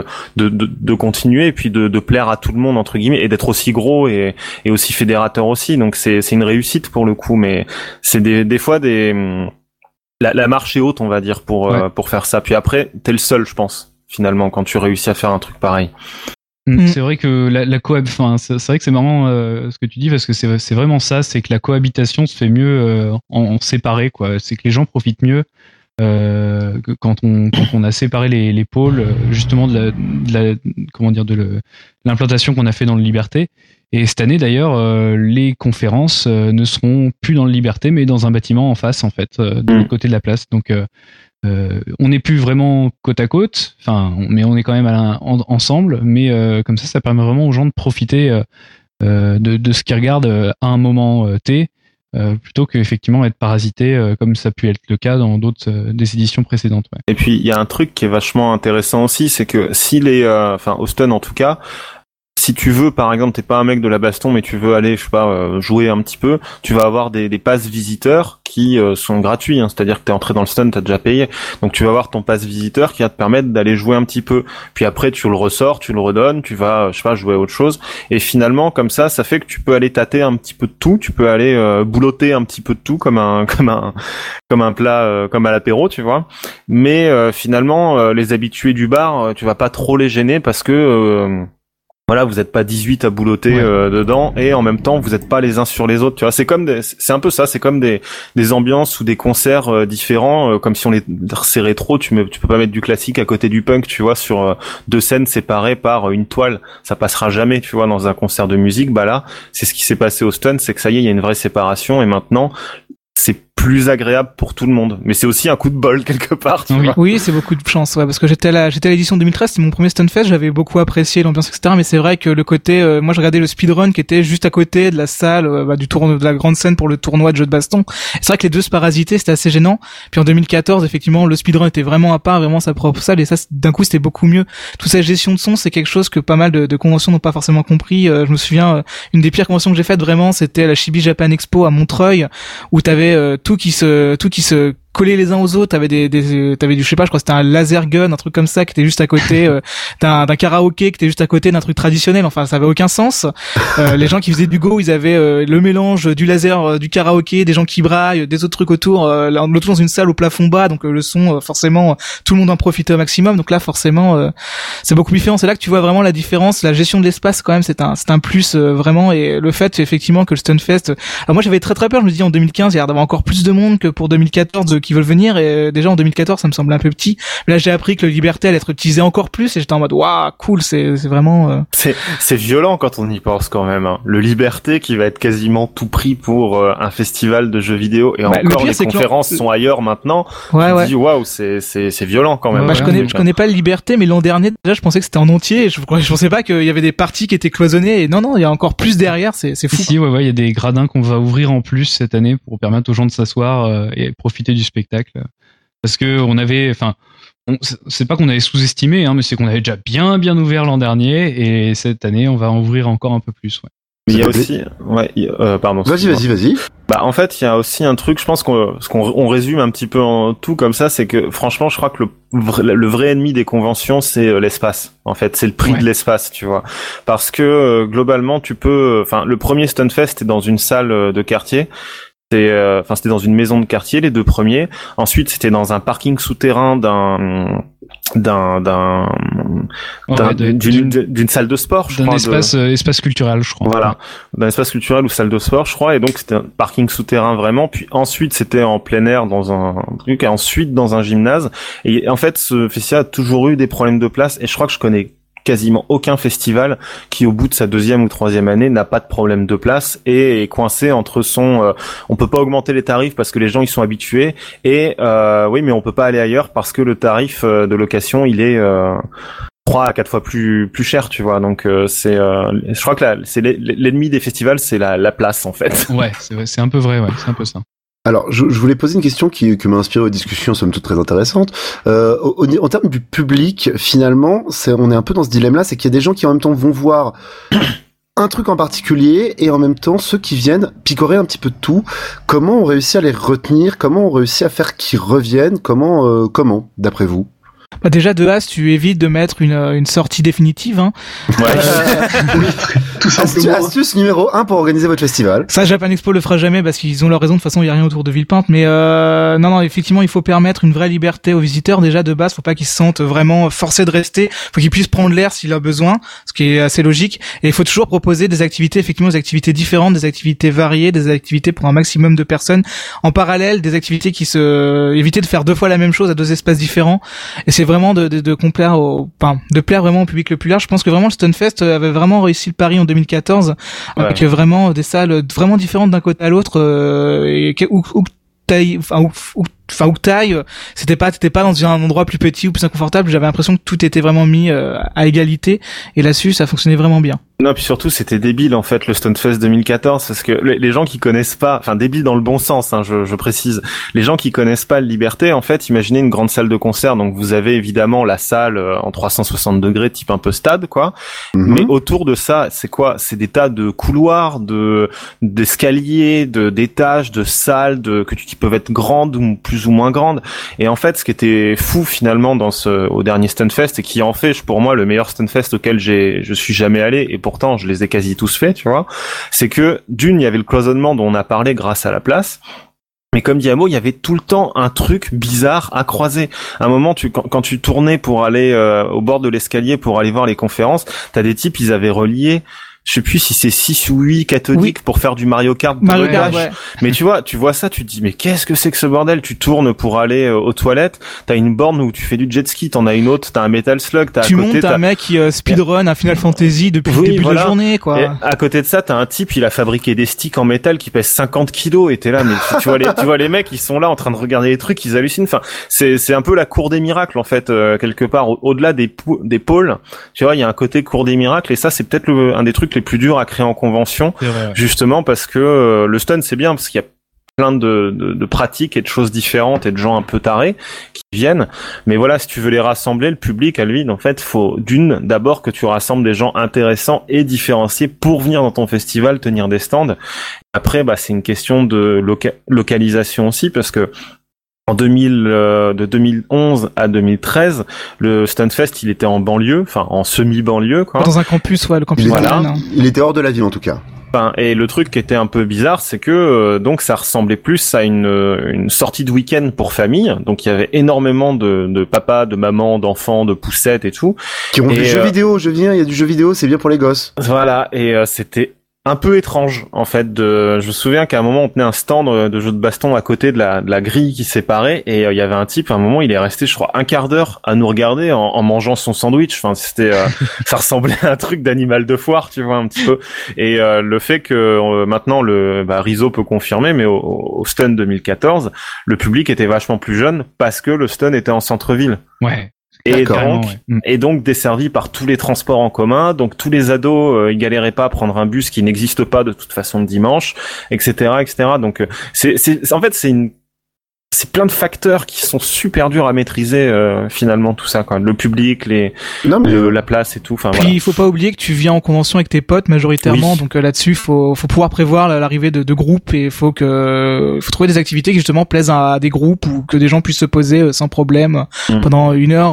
de continuer et puis de plaire à tout le monde entre guillemets et d'être aussi gros et aussi fédérateur aussi. Donc c'est une réussite pour le coup, mais c'est des fois la marche est haute, on va dire, pour faire ça. Puis après, t'es le seul, je pense, finalement, quand tu réussis à faire un truc pareil. C'est vrai que c'est vrai que c'est marrant ce que tu dis parce que c'est vraiment ça, c'est que la cohabitation se fait mieux en séparé, quoi. C'est que les gens profitent mieux quand on a séparé les pôles justement de l'implantation qu'on a fait dans le Liberté. Et cette année d'ailleurs, les conférences ne seront plus dans le Liberté, mais dans un bâtiment en face en fait, de l'autre côté de la place. Donc on n'est plus vraiment côte à côte, mais on est quand même ensemble, mais comme ça permet vraiment aux gens de profiter de ce qu'ils regardent à un moment T, plutôt qu'effectivement être parasité comme ça a pu être le cas dans d'autres des éditions précédentes. Ouais. Et puis il y a un truc qui est vachement intéressant aussi, c'est que si au Stun en tout cas, si tu veux, par exemple, t'es pas un mec de la baston, mais tu veux aller, je sais pas, jouer un petit peu, tu vas avoir des passes visiteurs qui sont gratuits, hein, c'est-à-dire que t'es entré dans le stun, t'as déjà payé, donc tu vas avoir ton pass visiteur qui va te permettre d'aller jouer un petit peu, puis après tu le ressors, tu le redonnes, tu vas, je sais pas, jouer à autre chose, et finalement comme ça fait que tu peux aller tâter un petit peu de tout, tu peux aller boulotter un petit peu de tout comme un plat, comme à l'apéro, tu vois, mais finalement les habitués du bar, tu vas pas trop les gêner parce que voilà, vous êtes pas 18 à boulotter dedans, et en même temps vous êtes pas les uns sur les autres, tu vois. C'est un peu ça, c'est comme des ambiances ou des concerts différents, comme si c'est rétro, tu peux pas mettre du classique à côté du punk, tu vois, sur deux scènes séparées par une toile, ça passera jamais, tu vois, dans un concert de musique. Bah là, c'est ce qui s'est passé au stun, c'est que ça y est, il y a une vraie séparation, et maintenant c'est plus agréable pour tout le monde, mais c'est aussi un coup de bol quelque part, tu vois. Oui, c'est beaucoup de chance, ouais, parce que j'étais à l'édition 2013, c'était mon premier Stunfest, j'avais beaucoup apprécié l'ambiance, etc., mais c'est vrai que le côté, moi je regardais le speedrun qui était juste à côté de la salle, du tournoi, de la grande scène pour le tournoi de jeux de baston. C'est vrai que les deux se parasitaient, c'était assez gênant. Puis en 2014, effectivement, le speedrun était vraiment à part, vraiment sa propre salle, et ça, d'un coup, c'était beaucoup mieux. Toute cette gestion de son, c'est quelque chose que pas mal de conventions n'ont pas forcément compris. Je me souviens, une des pires conventions que j'ai faites vraiment, c'était la Chibi Japan Expo à Montreuil, où t'avais tout qui se collés les uns aux autres, t'avais du, je sais pas, je crois que c'était un laser gun, un truc comme ça, qui était juste à côté d'un karaoké, qui était juste à côté d'un truc traditionnel. Enfin, ça avait aucun sens. Les gens qui faisaient du go, ils avaient le mélange du laser, du karaoké, des gens qui braillent, des autres trucs autour, le tout dans une salle au plafond bas, donc le son, forcément, tout le monde en profitait au maximum. Donc là, forcément, c'est beaucoup plus différent. C'est là que tu vois vraiment la différence. La gestion de l'espace, quand même, c'est un plus vraiment. Et le fait, effectivement, que le Stunfest. Alors moi, j'avais très très peur. Je me dis en 2015, il y a d'avoir encore plus de monde que pour 2014 qui veulent venir, et déjà en 2014 ça me semblait un peu petit, mais là j'ai appris que le Liberté allait être utilisé encore plus, et j'étais en mode waouh, cool, c'est vraiment c'est violent quand on y pense quand même, hein. Le Liberté qui va être quasiment tout pris pour un festival de jeux vidéo, et encore les conférences sont ailleurs maintenant. Tu dis waouh, c'est violent quand même. Je connais pas le Liberté, mais l'an dernier déjà je pensais que c'était en entier, et je pensais pas qu'il y avait des parties qui étaient cloisonnées, et non, il y a encore plus derrière, c'est fou. Si, il y a des gradins qu'on va ouvrir en plus cette année pour permettre aux gens de s'asseoir et profiter du spectacle, parce que c'est pas qu'on avait sous-estimé, hein, mais c'est qu'on avait déjà bien ouvert l'an dernier, et cette année on va en ouvrir encore un peu plus. Il y a aussi, pardon. Vas-y. Bah en fait, il y a aussi un truc, je pense qu'on résume un petit peu en tout comme ça, c'est que franchement, je crois que le vrai ennemi des conventions, c'est l'espace. En fait, c'est le prix de l'espace, tu vois. Parce que globalement, le premier Stunfest est dans une salle de quartier. C'était dans une maison de quartier, les deux premiers. Ensuite, c'était dans un parking souterrain d'une salle de sport, je crois. D'un espace culturel, je crois. Voilà. D'un espace culturel ou salle de sport, je crois. Et donc, c'était un parking souterrain vraiment. Puis ensuite, c'était en plein air dans un truc. Et ensuite, dans un gymnase. Et en fait, ce festival a toujours eu des problèmes de place. Et je crois que je connais quasiment aucun festival qui, au bout de sa deuxième ou troisième année, n'a pas de problème de place et est coincé entre on peut pas augmenter les tarifs parce que les gens y sont habitués, et oui, mais on peut pas aller ailleurs parce que le tarif de location il est 3 à 4 fois plus cher, tu vois. Donc je crois que c'est l'ennemi des festivals, c'est la place en fait. Ouais, c'est un peu vrai, c'est un peu ça. Alors, je voulais poser une question qui m'a inspiré aux discussions, somme toute très intéressantes. En termes du public, finalement, on est un peu dans ce dilemme-là, c'est qu'il y a des gens qui en même temps vont voir un truc en particulier, et en même temps ceux qui viennent picorer un petit peu de tout. Comment on réussit à les retenir? Comment on réussit à faire qu'ils reviennent? Comment, d'après vous? Bah déjà de base, tu évites de mettre une sortie définitive, hein. Oui, tout simplement. Astuce numéro 1 pour organiser votre festival. Ça, Japan Expo le fera jamais parce qu'ils ont leur raison. De toute façon, il y a rien autour de Villepinte. Mais non, effectivement, il faut permettre une vraie liberté aux visiteurs. Déjà de base, faut pas qu'ils se sentent vraiment forcés de rester. Faut qu'ils puissent prendre l'air s'il a besoin, ce qui est assez logique. Et il faut toujours proposer des activités, effectivement, des activités différentes, des activités variées, des activités pour un maximum de personnes. En parallèle, des activités éviter de faire 2 fois la même chose à 2 espaces différents. Et c'est vraiment de plaire vraiment au public le plus large. Je pense que vraiment le Stunfest avait vraiment réussi le pari en 2014 avec vraiment des salles vraiment différentes d'un côté à l'autre, où où t'ailles, t'étais pas dans un endroit plus petit ou plus inconfortable. J'avais l'impression que tout était vraiment mis à égalité, et là-dessus ça fonctionnait vraiment bien. Non, puis surtout c'était débile en fait le Stunfest 2014, parce que les gens qui connaissent pas, enfin débile dans le bon sens, hein, je précise, les gens qui connaissent pas le Liberté, en fait, imaginez une grande salle de concert, donc vous avez évidemment la salle en 360 degrés type un peu stade quoi, mais autour de ça c'est quoi? C'est des tas de couloirs, d'escaliers, d'étages, de salles qui peuvent être grandes ou plus ou moins grandes, et en fait ce qui était fou finalement au dernier Stunfest, et qui en fait pour moi le meilleur Stunfest auquel je suis jamais allé, et pourtant je les ai quasi tous faits, tu vois, c'est que il y avait le cloisonnement dont on a parlé grâce à la place, mais comme dit Amo, il y avait tout le temps un truc bizarre à croiser. À un moment, quand tu tournais pour aller au bord de l'escalier pour aller voir les conférences, t'as des types, ils avaient relié, je sais plus si c'est 6 ou 8 cathodiques pour faire du Mario Kart. Ouais. Mais tu vois ça, tu te dis, mais qu'est-ce que c'est que ce bordel? Tu tournes pour aller aux toilettes, t'as une borne où tu fais du jet ski, t'en as une autre, t'as un Metal Slug, t'as un mec qui speedrun un Final Fantasy depuis le début de la journée, quoi. Et à côté de ça, t'as un type, il a fabriqué des sticks en métal qui pèsent 50 kilos, et t'es là, mais tu vois les mecs, ils sont là en train de regarder les trucs, ils hallucinent. Enfin, c'est un peu la cour des miracles, en fait, quelque part, au-delà des pôles. Tu vois, il y a un côté cour des miracles, et ça, c'est peut-être un des trucs les plus durs à créer en convention, justement parce que le stun c'est bien, parce qu'il y a plein de pratiques et de choses différentes et de gens un peu tarés qui viennent, mais voilà, si tu veux les rassembler, le public à lui, en fait, faut d'abord que tu rassembles des gens intéressants et différenciés pour venir dans ton festival tenir des stands. Après, c'est une question de localisation aussi, parce que de 2011 à 2013, le Stunfest, il était en banlieue, enfin en semi-banlieue, quoi. Dans un campus, le campus. Il était hors de la ville en tout cas. Et le truc qui était un peu bizarre, c'est que donc ça ressemblait plus à une sortie de week-end pour famille. Donc il y avait énormément de papas, de mamans, d'enfants, de poussettes et tout. Qui ont du jeu vidéo. Il y a du jeu vidéo, c'est bien pour les gosses. Voilà, et c'était un peu étrange en fait. Je me souviens qu'à un moment on tenait un stand de jeux de baston à côté de la grille qui séparait, et il y avait un type, à un moment il est resté je crois un quart d'heure à nous regarder en mangeant son sandwich. Enfin c'était ça ressemblait à un truc d'animal de foire, tu vois, un petit peu. Et le fait que maintenant Rizzo peut confirmer, mais au Stun 2014 le public était vachement plus jeune parce que le Stun était en centre-ville. Ouais. Et donc desservi par tous les transports en commun, donc tous les ados ils galéraient pas à prendre un bus qui n'existe pas de toute façon le dimanche, etc. Donc en fait c'est plein de facteurs qui sont super durs à maîtriser finalement, tout ça quoi. Le public, la place et tout. Enfin, puis il faut pas oublier que tu viens en convention avec tes potes majoritairement, oui. Donc là-dessus faut pouvoir prévoir l'arrivée de groupes, et faut trouver des activités qui justement plaisent à des groupes, ou que des gens puissent se poser sans problème pendant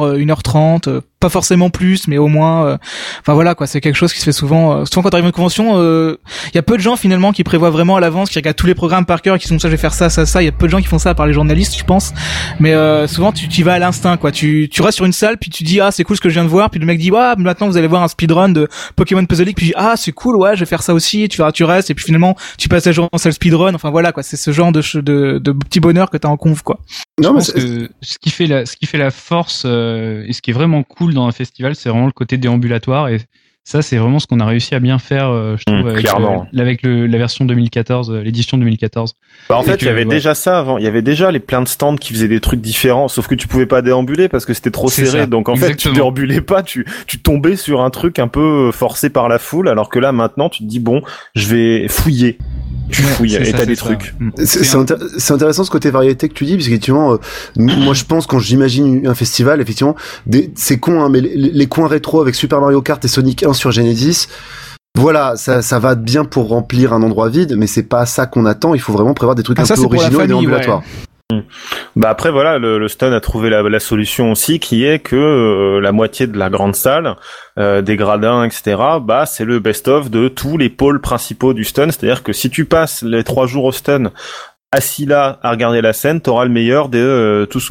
1h30. Pas forcément plus, mais au moins enfin voilà quoi, c'est quelque chose qui se fait souvent quand t'arrives à une convention. Il y a peu de gens finalement qui prévoient vraiment à l'avance, qui regardent tous les programmes par cœur, qui sont ça, je vais faire ça. Il y a peu de gens qui font ça à part les journalistes, je pense, mais souvent tu vas à l'instinct quoi. Tu restes sur une salle, puis tu dis c'est cool ce que je viens de voir, puis le mec dit maintenant vous allez voir un speedrun de Pokémon Puzzle League, puis tu dis c'est cool, ouais, je vais faire ça aussi. Tu restes, et puis finalement tu passes la journée en salle speedrun. Enfin voilà quoi, c'est ce genre de petit bonheur que t'as en conf quoi. Je pense que ce qui fait la force et ce qui est vraiment cool dans un festival, c'est vraiment le côté déambulatoire, et ça c'est vraiment ce qu'on a réussi à bien faire, je trouve, avec la version 2014, l'édition 2014. En fait, il y avait déjà ça avant, il y avait déjà plein de stands qui faisaient des trucs différents, sauf que tu pouvais pas déambuler parce que c'était trop serré, ça. Donc en fait tu déambulais pas, tu tombais sur un truc un peu forcé par la foule, alors que là maintenant tu te dis je vais fouiller. Tu fouilles et t'as des trucs. C'est intéressant ce côté variété que tu dis, parce qu'effectivement, moi je pense, quand j'imagine un festival, effectivement, c'est con, hein, mais les coins rétro avec Super Mario Kart et Sonic 1 sur Genesis, voilà, ça va bien pour remplir un endroit vide, mais c'est pas ça qu'on attend. Il faut vraiment prévoir des trucs un peu originaux et déambulatoires. Ouais. Après voilà, le Stun a trouvé la solution aussi, qui est que la moitié de la grande salle, des gradins, etc., c'est le best-of de tous les pôles principaux du Stun. C'est-à-dire que si tu passes les 3 jours au Stun assis là à regarder la scène, t'auras le meilleur de tout ce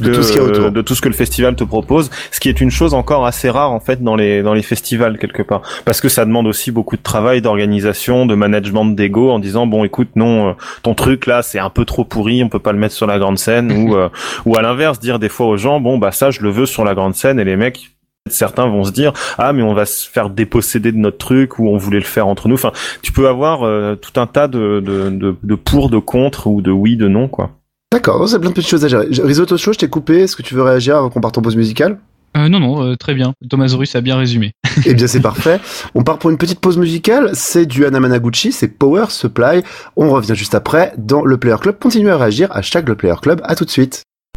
que le festival te propose, ce qui est une chose encore assez rare en fait dans les festivals quelque part, parce que ça demande aussi beaucoup de travail, d'organisation, de management d'ego, en disant écoute, non, ton truc là c'est un peu trop pourri, on peut pas le mettre sur la grande scène, ou à l'inverse, dire des fois aux gens ça je le veux sur la grande scène, et les mecs, certains vont se dire mais on va se faire déposséder de notre truc, ou on voulait le faire entre nous. Enfin, tu peux avoir tout un tas de pour, de contre, ou de oui, de non quoi. D'accord, c'est plein de petites choses à gérer. Risotto chaud, je t'ai coupé. Est-ce que tu veux réagir avant qu'on parte en pause musicale? Non, très bien. Thomasaurus a bien résumé. Eh bien, c'est parfait. On part pour une petite pause musicale. C'est du Hanamanaguchi, c'est Power Supply. On revient juste après dans le Player Club. Continuez à réagir, hashtag le Player Club. À tout de suite.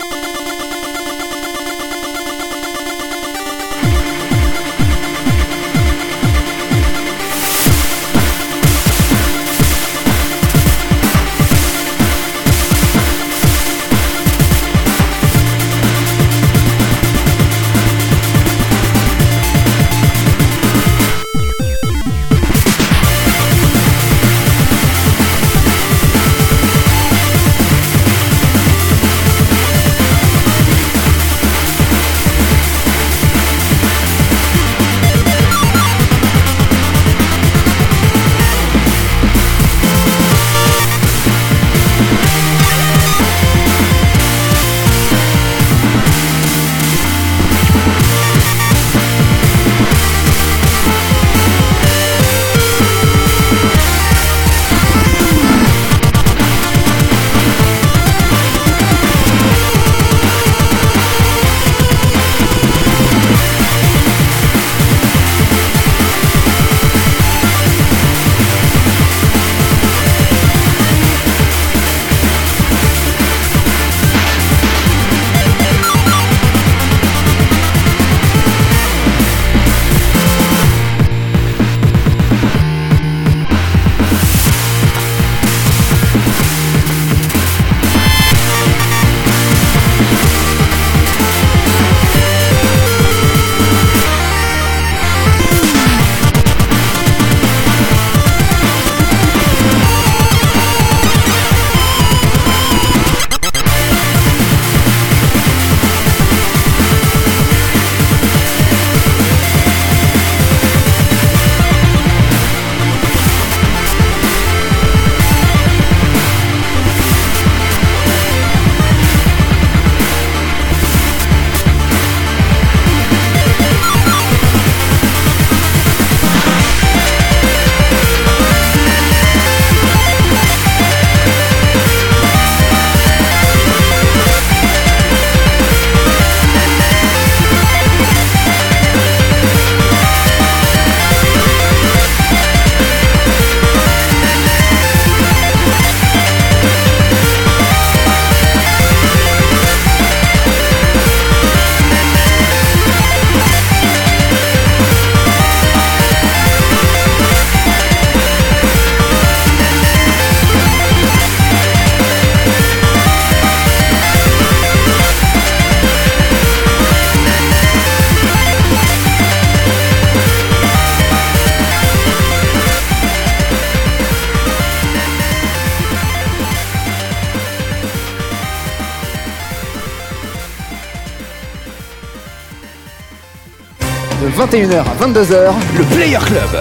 De 21h à 22h, le Player Club.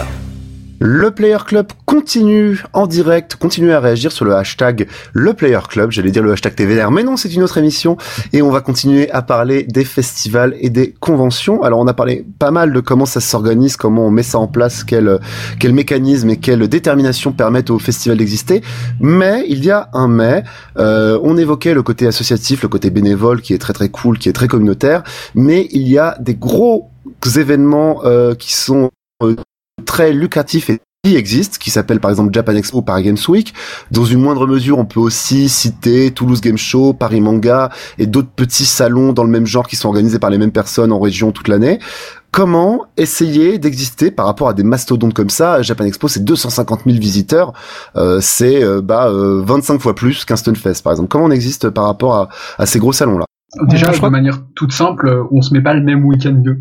Le Player Club continue en direct, continue à réagir sur le hashtag le Player Club, j'allais dire le hashtag TVR, mais non, c'est une autre émission, et on va continuer à parler des festivals et des conventions. Alors on a parlé pas mal de comment ça s'organise, comment on met ça en place, quel mécanisme et quelle détermination permettent au festival d'exister, mais il y a un mais, on évoquait le côté associatif, le côté bénévole qui est très très cool, qui est très communautaire, mais il y a des gros événements qui sont très lucratifs et qui existent, qui s'appellent par exemple Japan Expo ou Paris Games Week. Dans une moindre mesure, on peut aussi citer Toulouse Game Show, Paris Manga et d'autres petits salons dans le même genre qui sont organisés par les mêmes personnes en région toute l'année. Comment essayer d'exister par rapport à des mastodontes comme ça? Japan Expo, c'est 250 000 visiteurs, c'est 25 fois plus qu'un Stunfest par exemple. Comment on existe par rapport à ces gros salons-là? Déjà, de manière toute simple, on se met pas le même week-end qu'eux.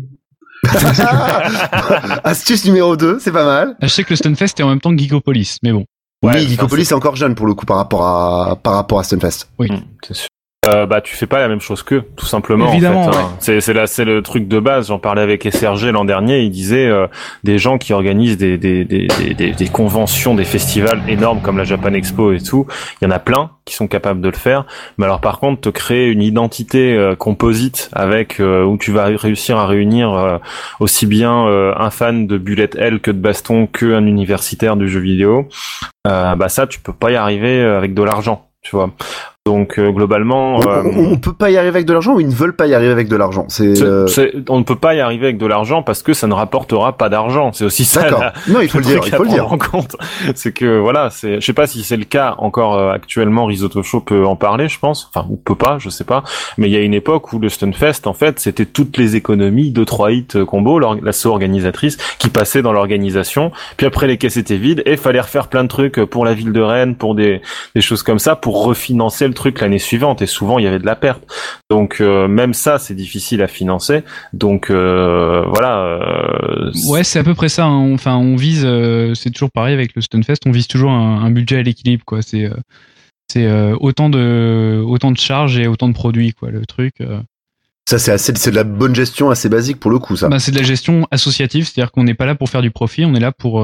Astuce numéro 2, c'est pas mal. Je sais que le Stunfest est en même temps que Geekopolis, mais bon. Ouais, oui, Geekopolis est encore jeune pour le coup par rapport à Stunfest. Oui, c'est sûr. Tu fais pas la même chose qu'eux, tout simplement. Évidemment, en fait, ouais. C'est le truc de base. J'en parlais avec SRG l'an dernier. Il disait des gens qui organisent des conventions, des festivals énormes comme la Japan Expo et tout. Il y en a plein qui sont capables de le faire. Mais alors par contre, te créer une identité composite avec où tu vas réussir à réunir aussi bien un fan de Bullet Hell que de baston que un universitaire du jeu vidéo. Ça, tu peux pas y arriver avec de l'argent. Tu vois. Donc globalement, on peut pas y arriver avec de l'argent ou ils ne veulent pas y arriver avec de l'argent. On ne peut pas y arriver avec de l'argent parce que ça ne rapportera pas d'argent. C'est aussi ça. D'accord. Non, il faut le dire. Il faut le dire. En compte, c'est que voilà, je sais pas si c'est le cas encore actuellement. Risotto Show peut en parler, je pense. Enfin, ou peut pas, je sais pas. Mais il y a une époque où le Stunfest, en fait, c'était toutes les économies de 3 hits combo, l'asso organisatrice, qui passaient dans l'organisation. Puis après, les caisses étaient vides et il fallait refaire plein de trucs pour la ville de Rennes, pour des choses comme ça, pour refinancer le truc l'année suivante, et souvent il y avait de la perte. Donc même ça c'est difficile à financer. Donc voilà. Ouais, c'est à peu près ça. Hein. Enfin, on vise, c'est toujours pareil avec le Stunfest, on vise toujours un budget à l'équilibre, quoi. C'est autant de charges et autant de produits, quoi. Le truc. Ça c'est de la bonne gestion assez basique pour le coup, ça. Bah, c'est de la gestion associative, c'est-à-dire qu'on n'est pas là pour faire du profit, on est là pour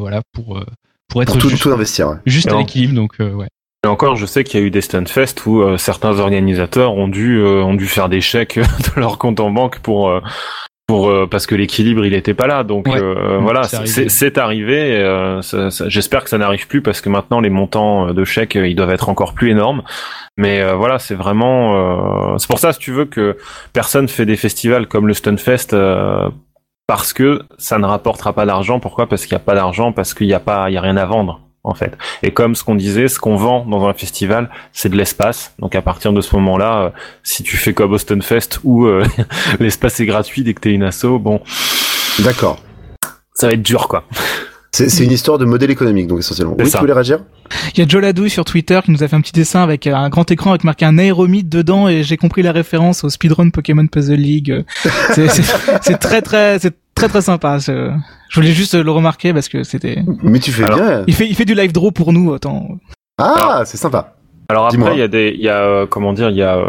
être tout investir. Ouais. Juste à l'équilibre, donc ouais. Et encore, je sais qu'il y a eu des Stunfest où certains organisateurs ont dû faire des chèques de leur compte en banque pour parce que l'équilibre il était pas là. Donc voilà, c'est arrivé. J'espère que ça n'arrive plus parce que maintenant les montants de chèques ils doivent être encore plus énormes. Mais voilà, c'est vraiment c'est pour ça, si tu veux, que personne fait des festivals comme le Stunfest parce que ça ne rapportera pas d'argent. Pourquoi ? Parce qu'il y a pas d'argent, parce qu'il y a rien à vendre. En fait. Et comme ce qu'on disait, ce qu'on vend dans un festival, c'est de l'espace. Donc à partir de ce moment-là, si tu fais comme au Stunfest où l'espace est gratuit dès que t'es une asso, bon. D'accord. Ça va être dur, quoi. C'est une histoire de modèle économique, donc essentiellement. Oui, tu voulais réagir ? Il y a Joe Ladouille sur Twitter qui nous a fait un petit dessin avec un grand écran avec marqué un aéromite dedans, et j'ai compris la référence au speedrun Pokémon Puzzle League. C'est très sympa. Je voulais juste le remarquer parce que c'était. Mais tu fais bien. Il fait du live draw pour nous, autant. Ah, c'est sympa. Alors après, il y a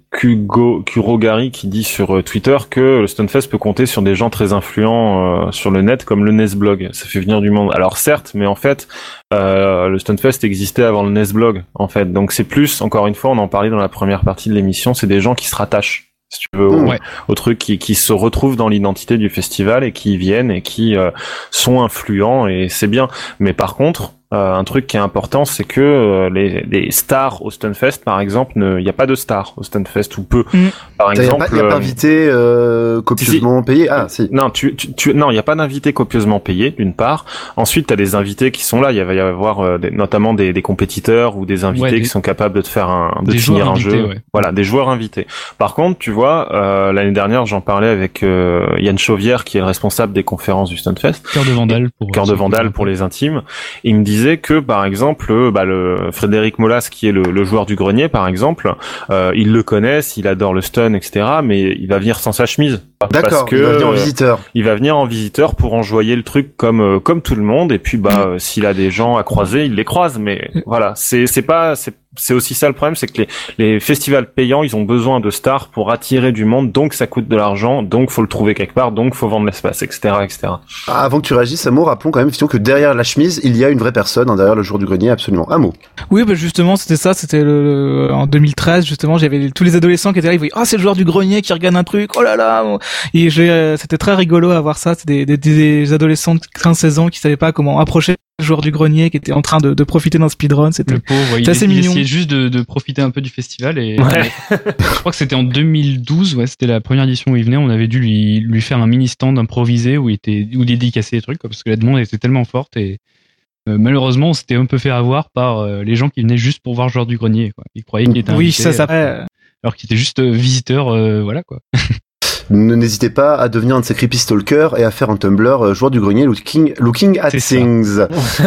Kurogari qui dit sur Twitter que le Stunfest peut compter sur des gens très influents sur le net, comme le Nesblog. Ça fait venir du monde. Alors certes, mais en fait, le Stunfest existait avant le Nesblog, en fait. Donc c'est plus, encore une fois, on en parlait dans la première partie de l'émission, c'est des gens qui se rattachent, si tu veux, au truc, qui se retrouvent dans l'identité du festival et qui viennent et qui sont influents, et c'est bien. Mais par contre, un truc qui est important, c'est que les stars au Stunfest, par exemple, il n'y a pas de stars au Stunfest, ou peu. Par exemple, il n'y a pas d'invités copieusement payés. Ah, si. Non, non, il n'y a pas d'invités copieusement payés, d'une part. Ensuite, tu as des invités qui sont là. Il va y avoir notamment des compétiteurs ou des invités qui sont capables de te faire de finir un jeu. Ouais. Voilà, des joueurs invités. Par contre, tu vois, l'année dernière, j'en parlais avec Yann Chauvière, qui est le responsable des conférences du Stunfest. Cœur de Vandale pour les intimes. Il me disait que, par exemple, le Frédéric Molas, qui est le joueur du grenier, par exemple, ils le connaissent, il adore le stun, etc., mais il va venir sans sa chemise. D'accord, parce que, il va venir en visiteur. Il va venir en visiteur pour enjoyer le truc comme tout le monde, et puis s'il a des gens à croiser, il les croise, mais voilà, c'est aussi ça le problème, c'est que les festivals payants, ils ont besoin de stars pour attirer du monde, donc ça coûte de l'argent, donc faut le trouver quelque part, donc faut vendre l'espace, etc., etc. Avant que tu réagisses, Amo, rappelons quand même que derrière la chemise, il y a une vraie personne, derrière le joueur du grenier, absolument. Amo. Oui, bah justement, c'était ça, c'était en 2013, justement, j'avais tous les adolescents qui étaient là, ils voyaient, c'est le joueur du grenier qui regarde un truc, oh là là, et c'était très rigolo à voir ça, c'était des adolescents de 15-16 ans qui savaient pas comment approcher le joueur du grenier, qui était en train de profiter d'un speedrun, c'était le pauvre, assez mignon. Il essayait juste de profiter un peu du festival, et je crois que c'était en 2012, c'était la première édition où il venait, on avait dû lui faire un mini stand improvisé où il dédicaçait des trucs, parce que la demande était tellement forte, et malheureusement on s'était un peu fait avoir par les gens qui venaient juste pour voir le joueur du grenier, quoi. Ils croyaient qu'il était invité, alors qu'il était juste visiteur, voilà, quoi. N'hésitez pas à devenir un de ces creepy stalkers et à faire un Tumblr joueur du grenier looking at things.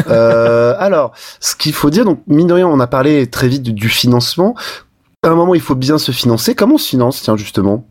Alors, ce qu'il faut dire, donc mine de rien, on a parlé très vite du financement. À un moment, il faut bien se financer. Comment on se finance, tiens, justement?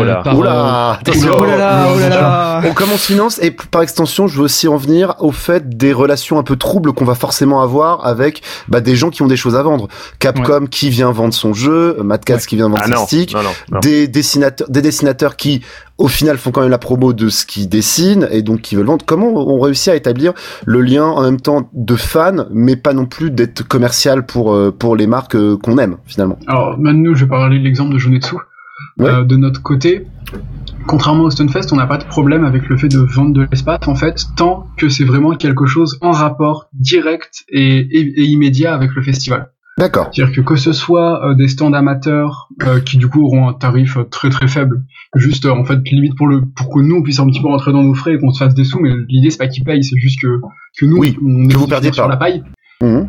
Attention. Comment on se finance, et par extension, je veux aussi en venir au fait des relations un peu troubles qu'on va forcément avoir avec des gens qui ont des choses à vendre. Capcom qui vient vendre son jeu, Mad Catz qui vient vendre ses sticks, des dessinateurs qui au final font quand même la promo de ce qu'ils dessinent et donc qui veulent vendre. Comment on réussit à établir le lien en même temps de fan, mais pas non plus d'être commercial pour les marques qu'on aime finalement? Alors maintenant, je vais parler de l'exemple de Jonetsu. De notre côté, contrairement au Stunfest, on n'a pas de problème avec le fait de vendre de l'espace, en fait, tant que c'est vraiment quelque chose en rapport direct et immédiat avec le festival. D'accord. C'est-à-dire que ce soit des stands amateurs qui du coup auront un tarif très très faible, juste en fait limite pour que nous on puisse un petit peu rentrer dans nos frais et qu'on se fasse des sous, mais l'idée c'est pas qu'ils payent, c'est juste que nous on que vous perdiez sur la paille. Mmh.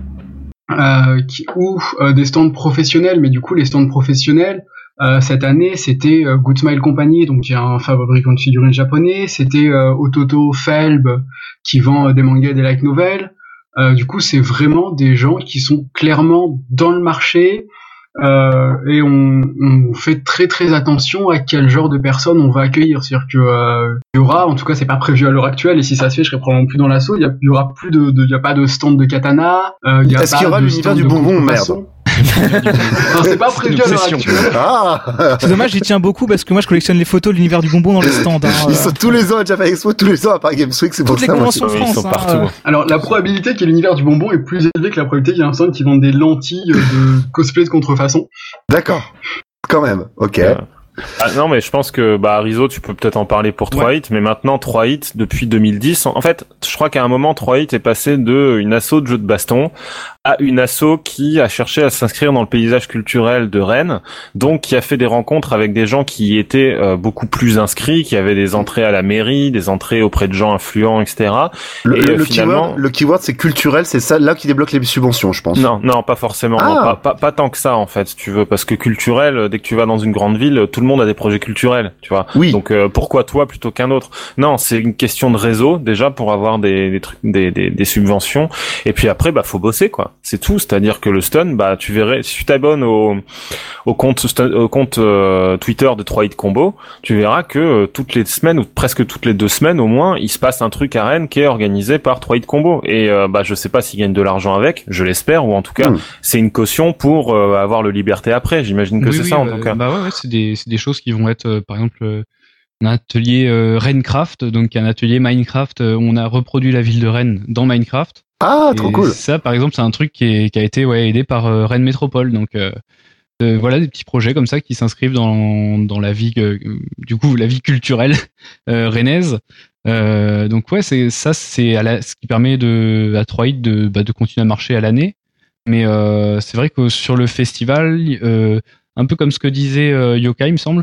Ou des stands professionnels, mais du coup les stands professionnels cette année c'était Good Smile Company, donc qui est un fabricant de figurines japonais, c'était Ototo Felb qui vend des mangas et des light novels. Du coup c'est vraiment des gens qui sont clairement dans le marché, et on fait très très attention à quel genre de personnes on va accueillir. C'est-à-dire que il y aura, en tout cas c'est pas prévu à l'heure actuelle, et si ça se fait je serai probablement plus dans l'assaut, il y aura plus il y a pas de stand de katana, est-ce qu'il y aura l'univers du bonbon, merde? Non, c'est pas prévu à l'heure actuelle. C'est dommage, j'y tiens beaucoup parce que moi je collectionne les photos de l'univers du bonbon dans les stands. Ils sont tous les ans à Japan Expo, tous les ans à Paris Games Week, c'est pour toutes ça. Les conventions moi, France, ils sont partout. Alors la probabilité qu'il y ait l'univers du bonbon est plus élevée que la probabilité qu'il y ait un stand qui vende des lentilles de cosplay de contrefaçon. D'accord. Quand même. Ok. Non, mais je pense que Rizzo, tu peux peut-être en parler pour 3hit, mais maintenant 3hit depuis 2010. En fait, je crois qu'à un moment 3hit est passé de une asso de jeux de baston à une asso qui a cherché à s'inscrire dans le paysage culturel de Rennes, donc qui a fait des rencontres avec des gens qui étaient beaucoup plus inscrits, qui avaient des entrées à la mairie, des entrées auprès de gens influents, etc. Le keyword c'est culturel, c'est ça là qui débloque les subventions, je pense. Non, pas forcément. Non, pas tant que ça en fait, si tu veux, parce que culturel, dès que tu vas dans une grande ville, tout le monde a des projets culturels, tu vois. Oui. Donc pourquoi toi plutôt qu'un autre? Non, c'est une question de réseau déjà pour avoir des trucs, des subventions, et puis après faut bosser quoi. C'est tout, c'est-à-dire que le stun, tu verrais, si tu t'abonnes au compte Twitter de 3hit Combo, tu verras que toutes les semaines ou presque toutes les 2 semaines au moins, il se passe un truc à Rennes qui est organisé par 3hit Combo, et je sais pas s'ils gagnent de l'argent avec, je l'espère, ou en tout cas c'est une caution pour avoir le liberté après, j'imagine que c'est ça en tout cas. C'est des choses qui vont être par exemple un atelier Rennescraft, donc un atelier Minecraft, on a reproduit la ville de Rennes dans Minecraft. Ah, trop cool. Ça, par exemple, c'est un truc qui a été aidé par Rennes Métropole. Donc voilà des petits projets comme ça qui s'inscrivent dans la vie, la vie culturelle rennaise. Donc c'est ce qui permet à 3hit de continuer à marcher à l'année. Mais c'est vrai que sur le festival, un peu comme ce que disait Yokai, il me semble,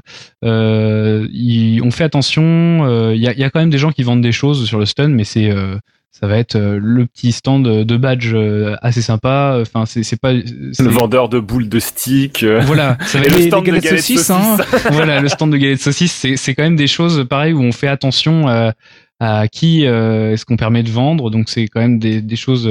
on fait attention. Il y a quand même des gens qui vendent des choses sur le stun, mais ça va être le petit stand de badge assez sympa. Enfin, c'est pas le vendeur de boules de stick. Voilà, ça va être les galettes de saucisses. Voilà, le stand de galettes de saucisses. C'est quand même des choses pareilles où on fait attention à qui est-ce qu'on permet de vendre. Donc c'est quand même des choses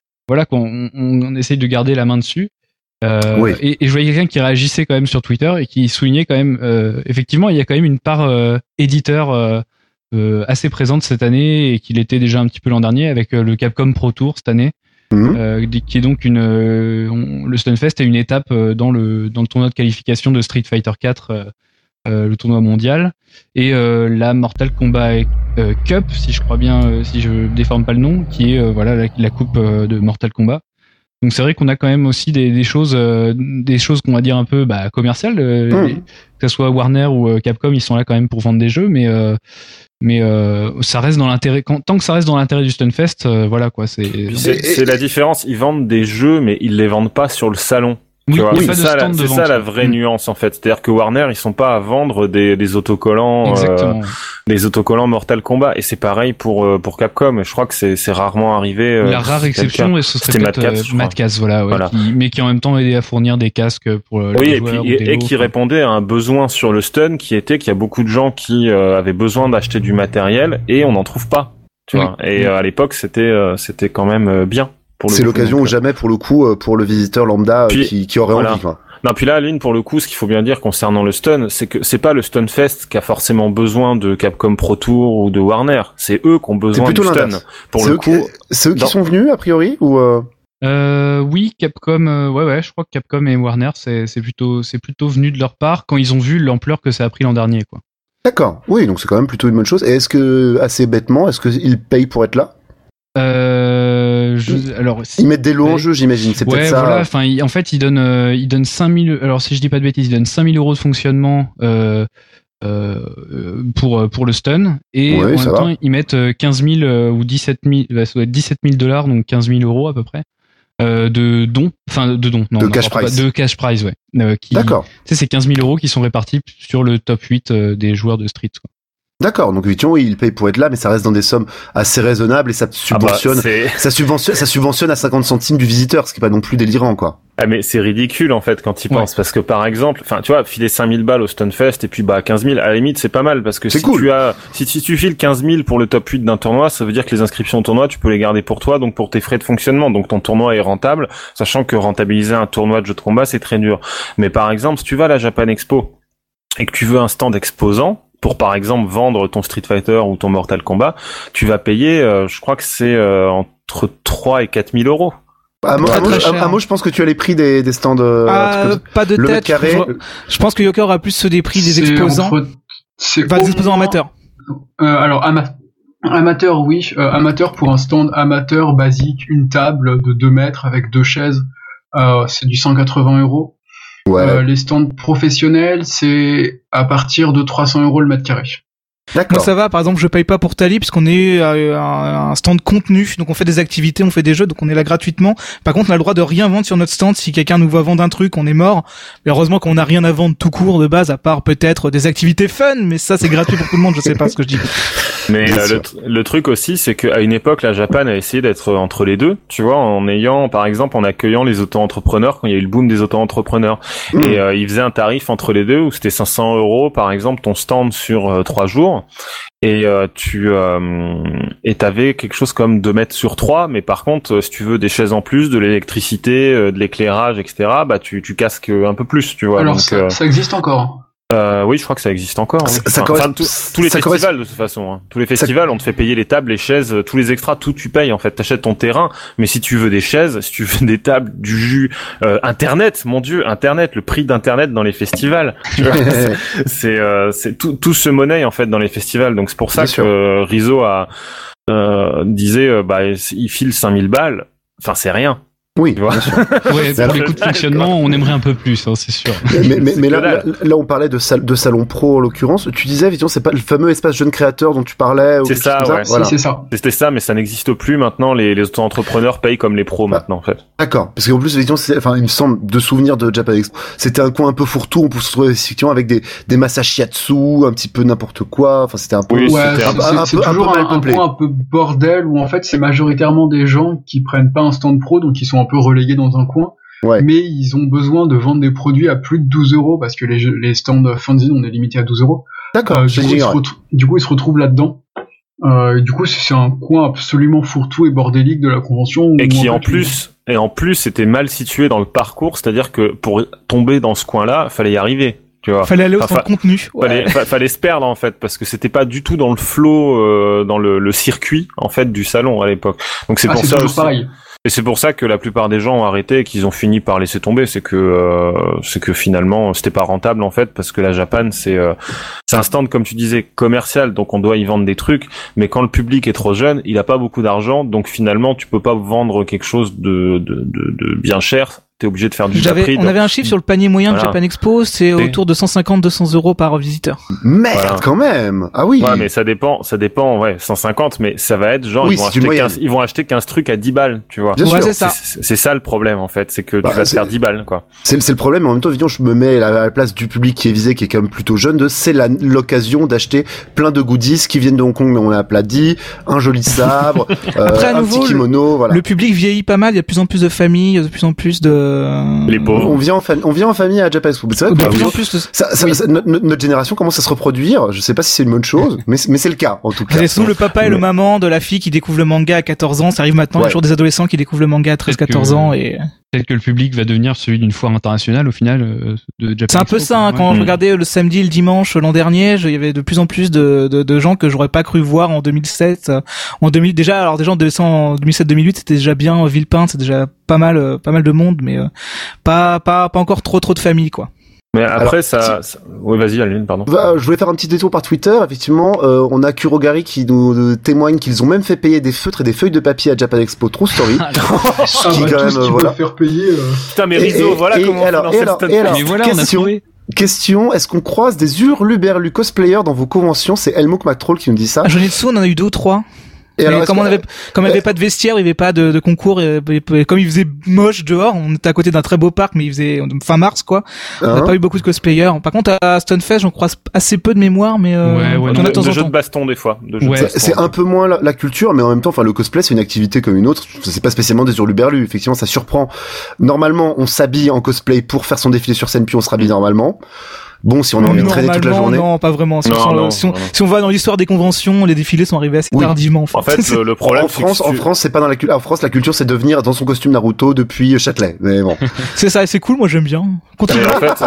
qu'on essaye de garder la main dessus. Oui. Et je voyais quelqu'un qui réagissait quand même sur Twitter et qui soulignait quand même effectivement il y a quand même une part éditeur assez présente cette année, et qu'il était déjà un petit peu l'an dernier avec le Capcom Pro Tour cette année, qui est donc le Stunfest est une étape dans le tournoi de qualification de Street Fighter 4, le tournoi mondial, et la Mortal Kombat Cup, si je crois bien, si je déforme pas le nom, qui est la coupe de Mortal Kombat. Donc c'est vrai qu'on a quand même aussi des choses qu'on va dire un peu commerciales, que ce soit Warner ou Capcom, ils sont là quand même pour vendre des jeux, mais ça reste dans l'intérêt, tant que ça reste dans l'intérêt du Stunfest, voilà quoi. C'est la différence, ils vendent des jeux mais ils les vendent pas sur le salon. Oui, c'est ça la vraie nuance en fait. C'est-à-dire que Warner, ils sont pas à vendre des autocollants, des autocollants Mortal Kombat, et c'est pareil pour Capcom. Je crois que c'est rarement arrivé. La rare exception, et ce serait peut-être Madcast, mais qui en même temps aidait à fournir des casques pour les joueurs. Et qui répondait à un besoin sur le stun qui était qu'il y a beaucoup de gens qui avaient besoin d'acheter du matériel et on n'en trouve pas. Tu vois. Et à l'époque, c'était quand même bien. C'est l'occasion ou jamais pour le coup pour le visiteur lambda qui aurait envie quoi. Non, puis là, Aline, pour le coup, ce qu'il faut bien dire concernant le stun, c'est que c'est pas le Stunfest qui a forcément besoin de Capcom Pro Tour ou de Warner, c'est eux qui ont besoin du stun. Pour le coup, c'est eux qui sont venus a priori ou oui, Capcom, je crois que Capcom et Warner, c'est plutôt venu de leur part quand ils ont vu l'ampleur que ça a pris l'an dernier, quoi. D'accord. Oui, donc c'est quand même plutôt une bonne chose. Et est-ce que assez bêtement, est-ce qu'ils payent pour être là? Ils mettent des lots en jeu, j'imagine. C'est peut-être ça. Voilà. Enfin, en fait, ils donnent 5000. Alors, si je dis pas de bêtises, ils donnent 5000 € de fonctionnement pour le stun, et en même temps, ils mettent 15 000 ou 17 000. Ça doit être $17 000, donc 15 000 € à peu près, de dons, non, de cash prize. De cash prize, ouais. D'accord. Tu sais, c'est 15 000 € qui sont répartis sur le top 8 des joueurs de Street, quoi. D'accord, donc effectivement, il paye pour être là, mais ça reste dans des sommes assez raisonnables et ça subventionne, ça subventionne à 50 centimes du visiteur, ce qui est pas non plus délirant, quoi. Ah, mais c'est ridicule, en fait, quand il pense, parce que par exemple, enfin, tu vois, filer 5000 balles au Stunfest et puis, 15 000, à la limite, c'est pas mal, parce que si tu files 15 000 pour le top 8 d'un tournoi, ça veut dire que les inscriptions au tournoi, tu peux les garder pour toi, donc pour tes frais de fonctionnement, donc ton tournoi est rentable, sachant que rentabiliser un tournoi de jeux de combat, c'est très dur. Mais par exemple, si tu vas à la Japan Expo et que tu veux un stand exposant, pour par exemple vendre ton Street Fighter ou ton Mortal Kombat, tu vas payer, je crois que c'est entre 3 et 4 000 €. Je pense que tu as les prix des stands. Pas de tête. Carré. Je pense que Yoka aura plus ceux des prix des exposants. Des exposants amateurs. Alors amateur, oui. Amateur pour un stand amateur basique, une table de 2 mètres avec 2 chaises, c'est du 180 €. Ouais. Les stands professionnels, c'est à partir de 300 € le mètre carré. D'accord. Moi ça va, par exemple je paye pas pour Tali puisqu'on est un stand contenu, donc on fait des activités, on fait des jeux, donc on est là gratuitement. Par contre on a le droit de rien vendre sur notre stand. Si quelqu'un nous va vendre un truc, on est mort. Mais heureusement qu'on a rien à vendre tout court de base, à part peut-être des activités fun, mais ça c'est gratuit pour tout le monde, je sais pas ce que je dis. Mais le truc aussi, c'est qu'à une époque, la Japan a essayé d'être entre les deux, tu vois, en accueillant les auto-entrepreneurs quand il y a eu le boom des auto-entrepreneurs. Et ils faisaient un tarif entre les deux où c'était 500 € par exemple ton stand sur 3 jours. Et t'avais quelque chose comme 2 mètres sur 3, mais par contre, si tu veux des chaises en plus, de l'électricité, de l'éclairage, etc., tu casques un peu plus, tu vois. Alors donc, ça existe encore. Oui, je crois que ça existe encore. Oui. Tous les festivals de toute façon. Hein. Tous les festivals, on te fait payer les tables, les chaises, tous les extras, tout tu payes en fait. T'achètes ton terrain, mais si tu veux des chaises, si tu veux des tables, du jus, Internet, mon Dieu, Internet, le prix d'Internet dans les festivals, c'est tout se monnaie en fait dans les festivals. Donc c'est pour ça que Rizzo disait, il file 5000 balles. Enfin, c'est rien. Oui, tu vois. Ouais, pour les coûts de fonctionnement, on aimerait un peu plus, hein, c'est sûr. Mais là, on parlait de salon pro en l'occurrence. Tu disais, évidemment, c'est pas le fameux espace jeune créateur dont tu parlais. C'est ça, ouais. Voilà. C'est ça. C'était ça, mais ça n'existe plus maintenant. Les auto-entrepreneurs payent comme les pros maintenant, en fait. D'accord. Parce qu'en plus, effectivement, il me semble de souvenirs de Japan Expo, c'était un coin un peu fourre-tout. On pouvait se trouver effectivement avec des massages shiatsu, un petit peu n'importe quoi. Enfin, c'était un peu. Oui, c'est toujours un coin un peu bordel où en fait, c'est majoritairement des gens qui prennent pas un stand pro, donc ils sont un peu relégués dans un coin, mais ils ont besoin de vendre des produits à plus de 12 € parce que les stands fanzine on est limité à 12 €. D'accord. Du coup ils se retrouvent là-dedans. Du coup c'est un coin absolument fourre-tout et bordélique de la convention. Et qui en plus était mal situé dans le parcours, c'est-à-dire que pour tomber dans ce coin-là, fallait y arriver. Tu vois. Fallait aller au contenu. Fallait se perdre en fait parce que c'était pas du tout dans le flow, dans le circuit en fait du salon à l'époque. Donc c'est pour ça aussi. Pareil. Et c'est pour ça que la plupart des gens ont arrêté et qu'ils ont fini par laisser tomber. C'est que finalement c'était pas rentable en fait parce que la Japan c'est un stand comme tu disais commercial, donc on doit y vendre des trucs. Mais quand le public est trop jeune, il a pas beaucoup d'argent, donc finalement tu peux pas vendre quelque chose de bien cher. T'es obligé de faire du prix. On avait un chiffre sur le panier moyen de Japan Expo, c'est autour de 150-200 € par visiteur. Merde, quand même. Ah oui. Ouais, mais ça dépend, 150, mais ça va être genre, ils vont acheter 15 trucs à 10 balles, tu vois. Bien sûr. C'est ça. C'est ça le problème, en fait, c'est que tu vas te faire 10 balles, quoi. C'est le problème, mais en même temps, évidemment, je me mets à la place du public qui est visé, qui est quand même plutôt jeune, c'est l'occasion d'acheter plein de goodies qui viennent de Hong Kong, mais on l'a dit, un joli sabre, après, à nouveau, petit kimono, voilà. Le public vieillit pas mal, il y a de plus en plus de familles, de plus en plus de... Les pauvres. On vient en famille à Japan Expo. C'est vrai que notre génération commence à se reproduire. Je sais pas si c'est une bonne chose, mais c'est le cas, en tout cas. C'est souvent le papa et le maman de la fille qui découvre le manga à 14 ans. Ça arrive maintenant, il y a toujours des adolescents qui découvrent le manga à 13-14 ans et... Peut-être que le public va devenir celui d'une foire internationale au final de Japan Expo. C'est un peu ça, hein, quand je regardais le samedi et le dimanche l'an dernier, il y avait de plus en plus de gens que j'aurais pas cru voir en 2007. Déjà en 2007-2008, c'était déjà bien Villepinte, c'est déjà pas mal de monde, mais pas encore trop de familles, quoi. Mais après, oui, vas-y, Aline, pardon. Je voulais faire un petit détour par Twitter. Effectivement, on a Kurogari qui nous témoigne qu'ils ont même fait payer des feutres et des feuilles de papier à Japan Expo. True story. Qui quand même, voilà. Faire payer. Putain, mais Rizzo, voilà comment on lance cette mais voilà, on a trouvé. Question, est-ce qu'on croise des hurluberlus cosplayers dans vos conventions? C'est Elmo McTroll qui nous dit ça. J'en ai dessous, on en a eu 2 ou 3. Et alors, comme il n'y avait pas de vestiaire, il n'y avait pas de concours, et comme il faisait moche dehors, on était à côté d'un très beau parc, mais il faisait fin mars, quoi. On n'a pas eu beaucoup de cosplayers. Par contre, à Stunfest, j'en croise assez peu de mémoire, mais de jeux de baston des fois. C'est un peu moins la culture, mais en même temps, enfin, le cosplay, c'est une activité comme une autre. C'est pas spécialement des hurluberlus. Effectivement, ça surprend. Normalement, on s'habille en cosplay pour faire son défilé sur scène, puis on se rhabille normalement. Bon, si on a envie de traîner toute la journée. Non, pas vraiment. Si on va dans l'histoire des conventions, les défilés sont arrivés assez tardivement. En fait, le problème, en France, c'est pas dans la culture. En France, la culture, c'est de venir dans son costume Naruto depuis Châtelet. Mais bon. C'est ça, c'est cool. Moi, j'aime bien. Continue. En fait,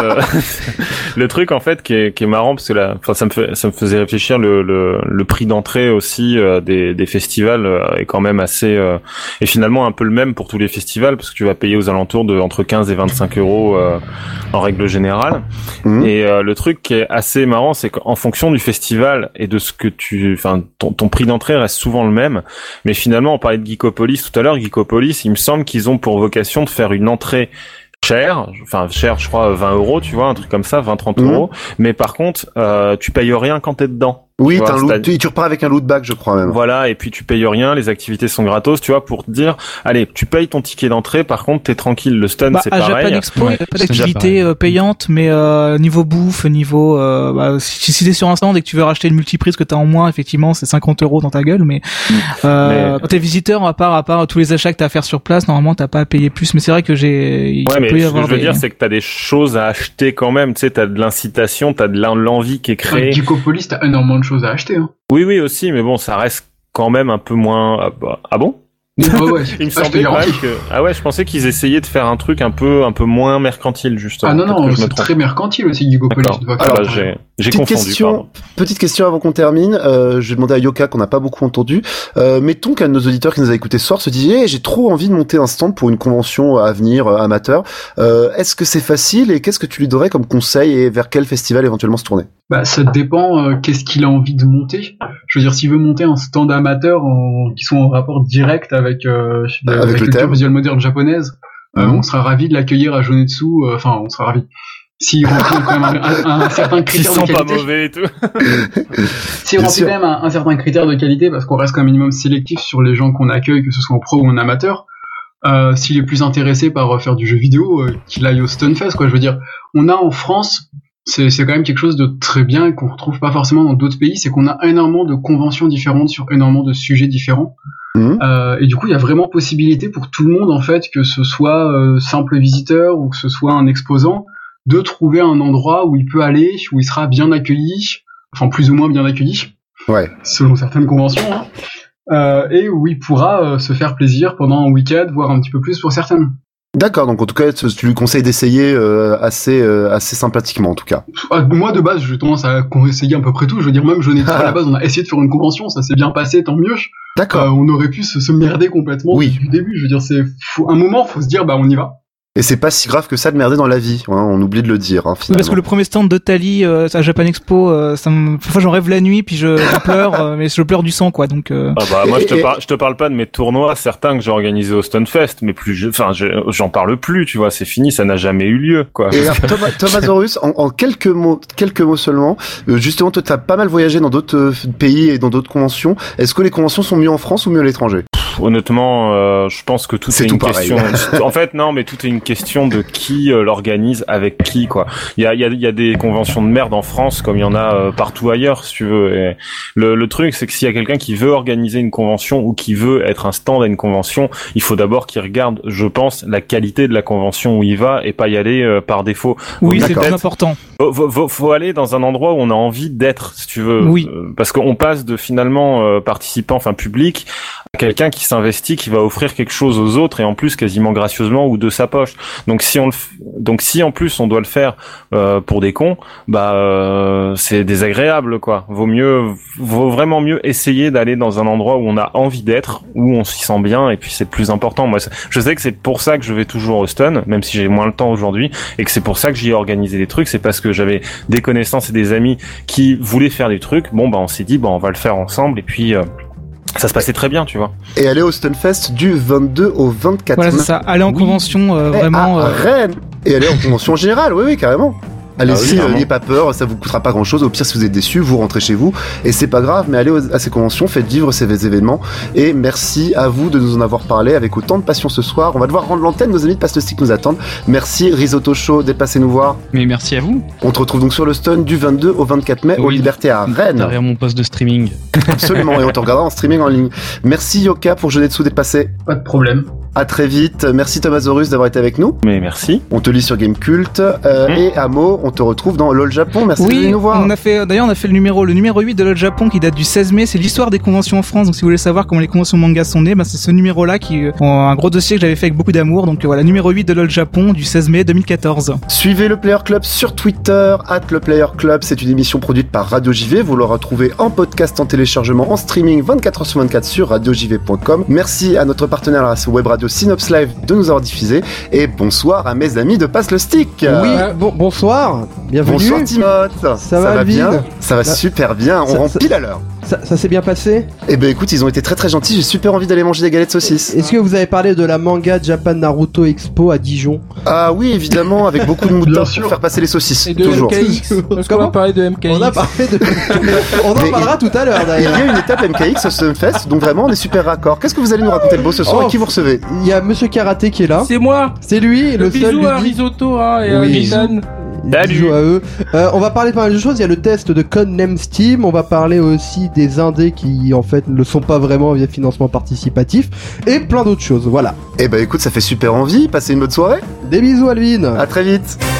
le truc, en fait, qui est marrant, parce que ça me faisait réfléchir le prix d'entrée aussi des festivals est quand même assez et finalement un peu le même pour tous les festivals, parce que tu vas payer aux alentours de entre 15 et 25 euros en règle générale. Et le truc qui est assez marrant, c'est qu'en fonction du festival et de ce que ton prix d'entrée reste souvent le même. Mais finalement, on parlait de Geekopolis tout à l'heure. Geekopolis, il me semble qu'ils ont pour vocation de faire une entrée cher, je crois 20 euros, tu vois, un truc comme ça, 20-30 euros. Mais par contre, tu payes rien quand t'es dedans. Oui, tu repars avec un loot bag, je crois même. Voilà, et puis tu payes rien, les activités sont gratos, tu vois, pour te dire, allez, tu payes ton ticket d'entrée, par contre, t'es tranquille, le stun, c'est pareil. À Japan Expo, il n'y a pas d'activité payante, mais niveau bouffe, niveau, si t'es sur un stand et que tu veux racheter une multiprise que t'as en moins, effectivement, c'est 50 euros dans ta gueule, mais quand t'es visiteur, à part tous les achats que t'as à faire sur place, normalement, t'as pas à payer plus, mais c'est vrai que ce que je veux dire, c'est que t'as des choses à acheter quand même, tu sais, t'as de l'incitation, t'as de l'envie qui est créée. Geekopolis, t'as énormément de choses à acheter, hein. Oui, aussi, mais bon, ça reste quand même un peu moins. Ah bon? Ouais. Il me semblait pas que. Je pensais qu'ils essayaient de faire un truc un peu moins mercantile, justement. Ah non, c'est très mercantile aussi, Geekopolis. Alors, j'ai confondu. Petite question avant qu'on termine. Je vais demander à Yoka qu'on n'a pas beaucoup entendu. Mettons qu'un de nos auditeurs qui nous a écouté ce soir se dit j'ai trop envie de monter un stand pour une convention à venir amateur. Est-ce que c'est facile et qu'est-ce que tu lui donnerais comme conseil et vers quel festival éventuellement se tourner? Ça dépend qu'est-ce qu'il a envie de monter. Je veux dire, s'il veut monter un stand amateur qui sont en rapport direct avec la culture visuelle moderne japonaise, on sera ravis de l'accueillir à Jonetsu. On sera ravis. S'il remplit quand même un certain critère de qualité. Pas mauvais et tout. S'il remplit quand même un certain critère de qualité, parce qu'on reste quand même minimum sélectif sur les gens qu'on accueille, que ce soit en pro ou en amateur. S'il est plus intéressé par faire du jeu vidéo, qu'il aille au Stunfest, quoi. Je veux dire, on a en France, c'est quand même quelque chose de très bien et qu'on retrouve pas forcément dans d'autres pays, c'est qu'on a énormément de conventions différentes sur énormément de sujets différents. Et du coup, il y a vraiment possibilité pour tout le monde, en fait, que ce soit simple visiteur ou que ce soit un exposant, de trouver un endroit où il peut aller, où il sera bien accueilli, enfin plus ou moins bien accueilli, selon certaines conventions, et où il pourra se faire plaisir pendant un week-end, voire un petit peu plus pour certaines. D'accord, donc en tout cas, tu lui conseilles d'essayer assez sympathiquement en tout cas. Moi de base, j'ai tendance à essayer à peu près tout. Je veux dire, même Jonetsu à la base, on a essayé de faire une convention, ça s'est bien passé, tant mieux. D'accord. On aurait pu se merder complètement depuis le début. Je veux dire, un moment, faut se dire, on y va. Et c'est pas si grave que ça de merder dans la vie, on oublie de le dire. Finalement. Parce que le premier stand de Tali à Japan Expo, parfois j'en rêve la nuit, puis je pleure, mais je pleure du sang, quoi. Donc. Moi je te parle pas de mes tournois, certains que j'ai organisés au Stunfest, mais j'en parle plus, tu vois, c'est fini, ça n'a jamais eu lieu, quoi. Et alors, Thomas Zorus, en quelques mots seulement, justement, toi t'as pas mal voyagé dans d'autres pays et dans d'autres conventions. Est-ce que les conventions sont mieux en France ou mieux à l'étranger? Honnêtement, je pense que tout est une question. En fait, non, mais tout est une question de qui l'organise avec qui, quoi. Il y a des conventions de merde en France comme il y en a partout ailleurs, si tu veux. Et le truc, c'est que s'il y a quelqu'un qui veut organiser une convention ou qui veut être un stand à une convention, il faut d'abord qu'il regarde, je pense, la qualité de la convention où il va et pas y aller par défaut. Oui, c'est plus important. Faut aller dans un endroit où on a envie d'être, si tu veux. Oui. Parce qu'on passe de finalement participant, public, à quelqu'un qui s'investit, qui va offrir quelque chose aux autres et en plus quasiment gracieusement ou de sa poche. Donc si en plus on doit le faire pour des cons, c'est désagréable, quoi. Vaut vraiment mieux essayer d'aller dans un endroit où on a envie d'être, où on s'y sent bien, et puis c'est le plus important. Moi, je sais que c'est pour ça que je vais toujours au Stun, même si j'ai moins le temps aujourd'hui, et que c'est pour ça que j'y ai organisé des trucs. C'est parce que j'avais des connaissances et des amis qui voulaient faire des trucs. On s'est dit on va le faire ensemble, et puis ça se passait très bien, tu vois. Et aller au Stunfest du 22 au 24 Voilà, c'est ça. Aller en convention, vraiment. À Rennes. Et aller en convention générale, oui, carrément. Allez-y, n'ayez pas peur, ça vous coûtera pas grand chose. Au pire, si vous êtes déçus, vous rentrez chez vous et c'est pas grave, mais allez à ces conventions, faites vivre ces événements et merci à vous de nous en avoir parlé avec autant de passion ce soir. On va devoir rendre l'antenne, nos amis de Passe le Stick nous attendent. Merci Risotto Show d'être passé nous voir. Mais merci à vous. On te retrouve donc sur le Stun du 22 au 24 mai aux Libertés à Rennes. Derrière mon poste de streaming. Absolument, et on te regardera en streaming en ligne. Merci Yoka pour Genetsu d'être passé. Pas de problème. À très vite. Merci Thomasaurus d'avoir été avec nous. Mais merci. On te lit sur Gamecult. Et Amo, on te retrouve dans LOL Japon. Merci de venir nous voir. On a fait le numéro 8 de LOL Japon qui date du 16 mai. C'est l'histoire des conventions en France. Donc si vous voulez savoir comment les conventions manga sont nées, c'est ce numéro-là qui un gros dossier que j'avais fait avec beaucoup d'amour. Donc voilà, numéro 8 de LOL Japon du 16 mai 2014. Suivez le Player Club sur Twitter, @lePlayerClub. C'est une émission produite par Radio JV. Vous le retrouvez en podcast, en téléchargement, en streaming 24h/24 sur radiojv.com. Merci à notre partenaire la web radio Synops Live de nous avoir diffusé. Et bonsoir à mes amis de Passe le Stick. Oui, bonsoir. Bienvenue. Bonsoir Timoth. Ça va bien? Ça va super bien. On rend pile à l'heure. Ça s'est bien passé? Eh ben écoute, ils ont été très très gentils, j'ai super envie d'aller manger des galettes saucisses. Est-ce que vous avez parlé de la Manga Japan Naruto Expo à Dijon? Ah oui, évidemment, avec beaucoup de moutons pour faire passer les saucisses. Et de toujours. MKX. Est-ce qu'on va parler de MKX? On a parlé de... On en parlera tout à l'heure d'ailleurs. Il y a une étape MKX au Stunfest, donc vraiment on est super raccord. Qu'est-ce que vous allez nous raconter de beau ce soir et qui vous recevez? Il y a Monsieur Karaté qui est là. C'est moi. C'est lui, le seul. Bisous à Risotto et à Nissan. Salut à eux. On va parler de pas mal de choses. Il y a le test de Codename Steam. On va parler aussi des indés qui en fait ne le sont pas vraiment via financement participatif et plein d'autres choses. Voilà. Eh ben écoute, ça fait super envie. Passez une bonne soirée. Des bisous Alvin. À très vite.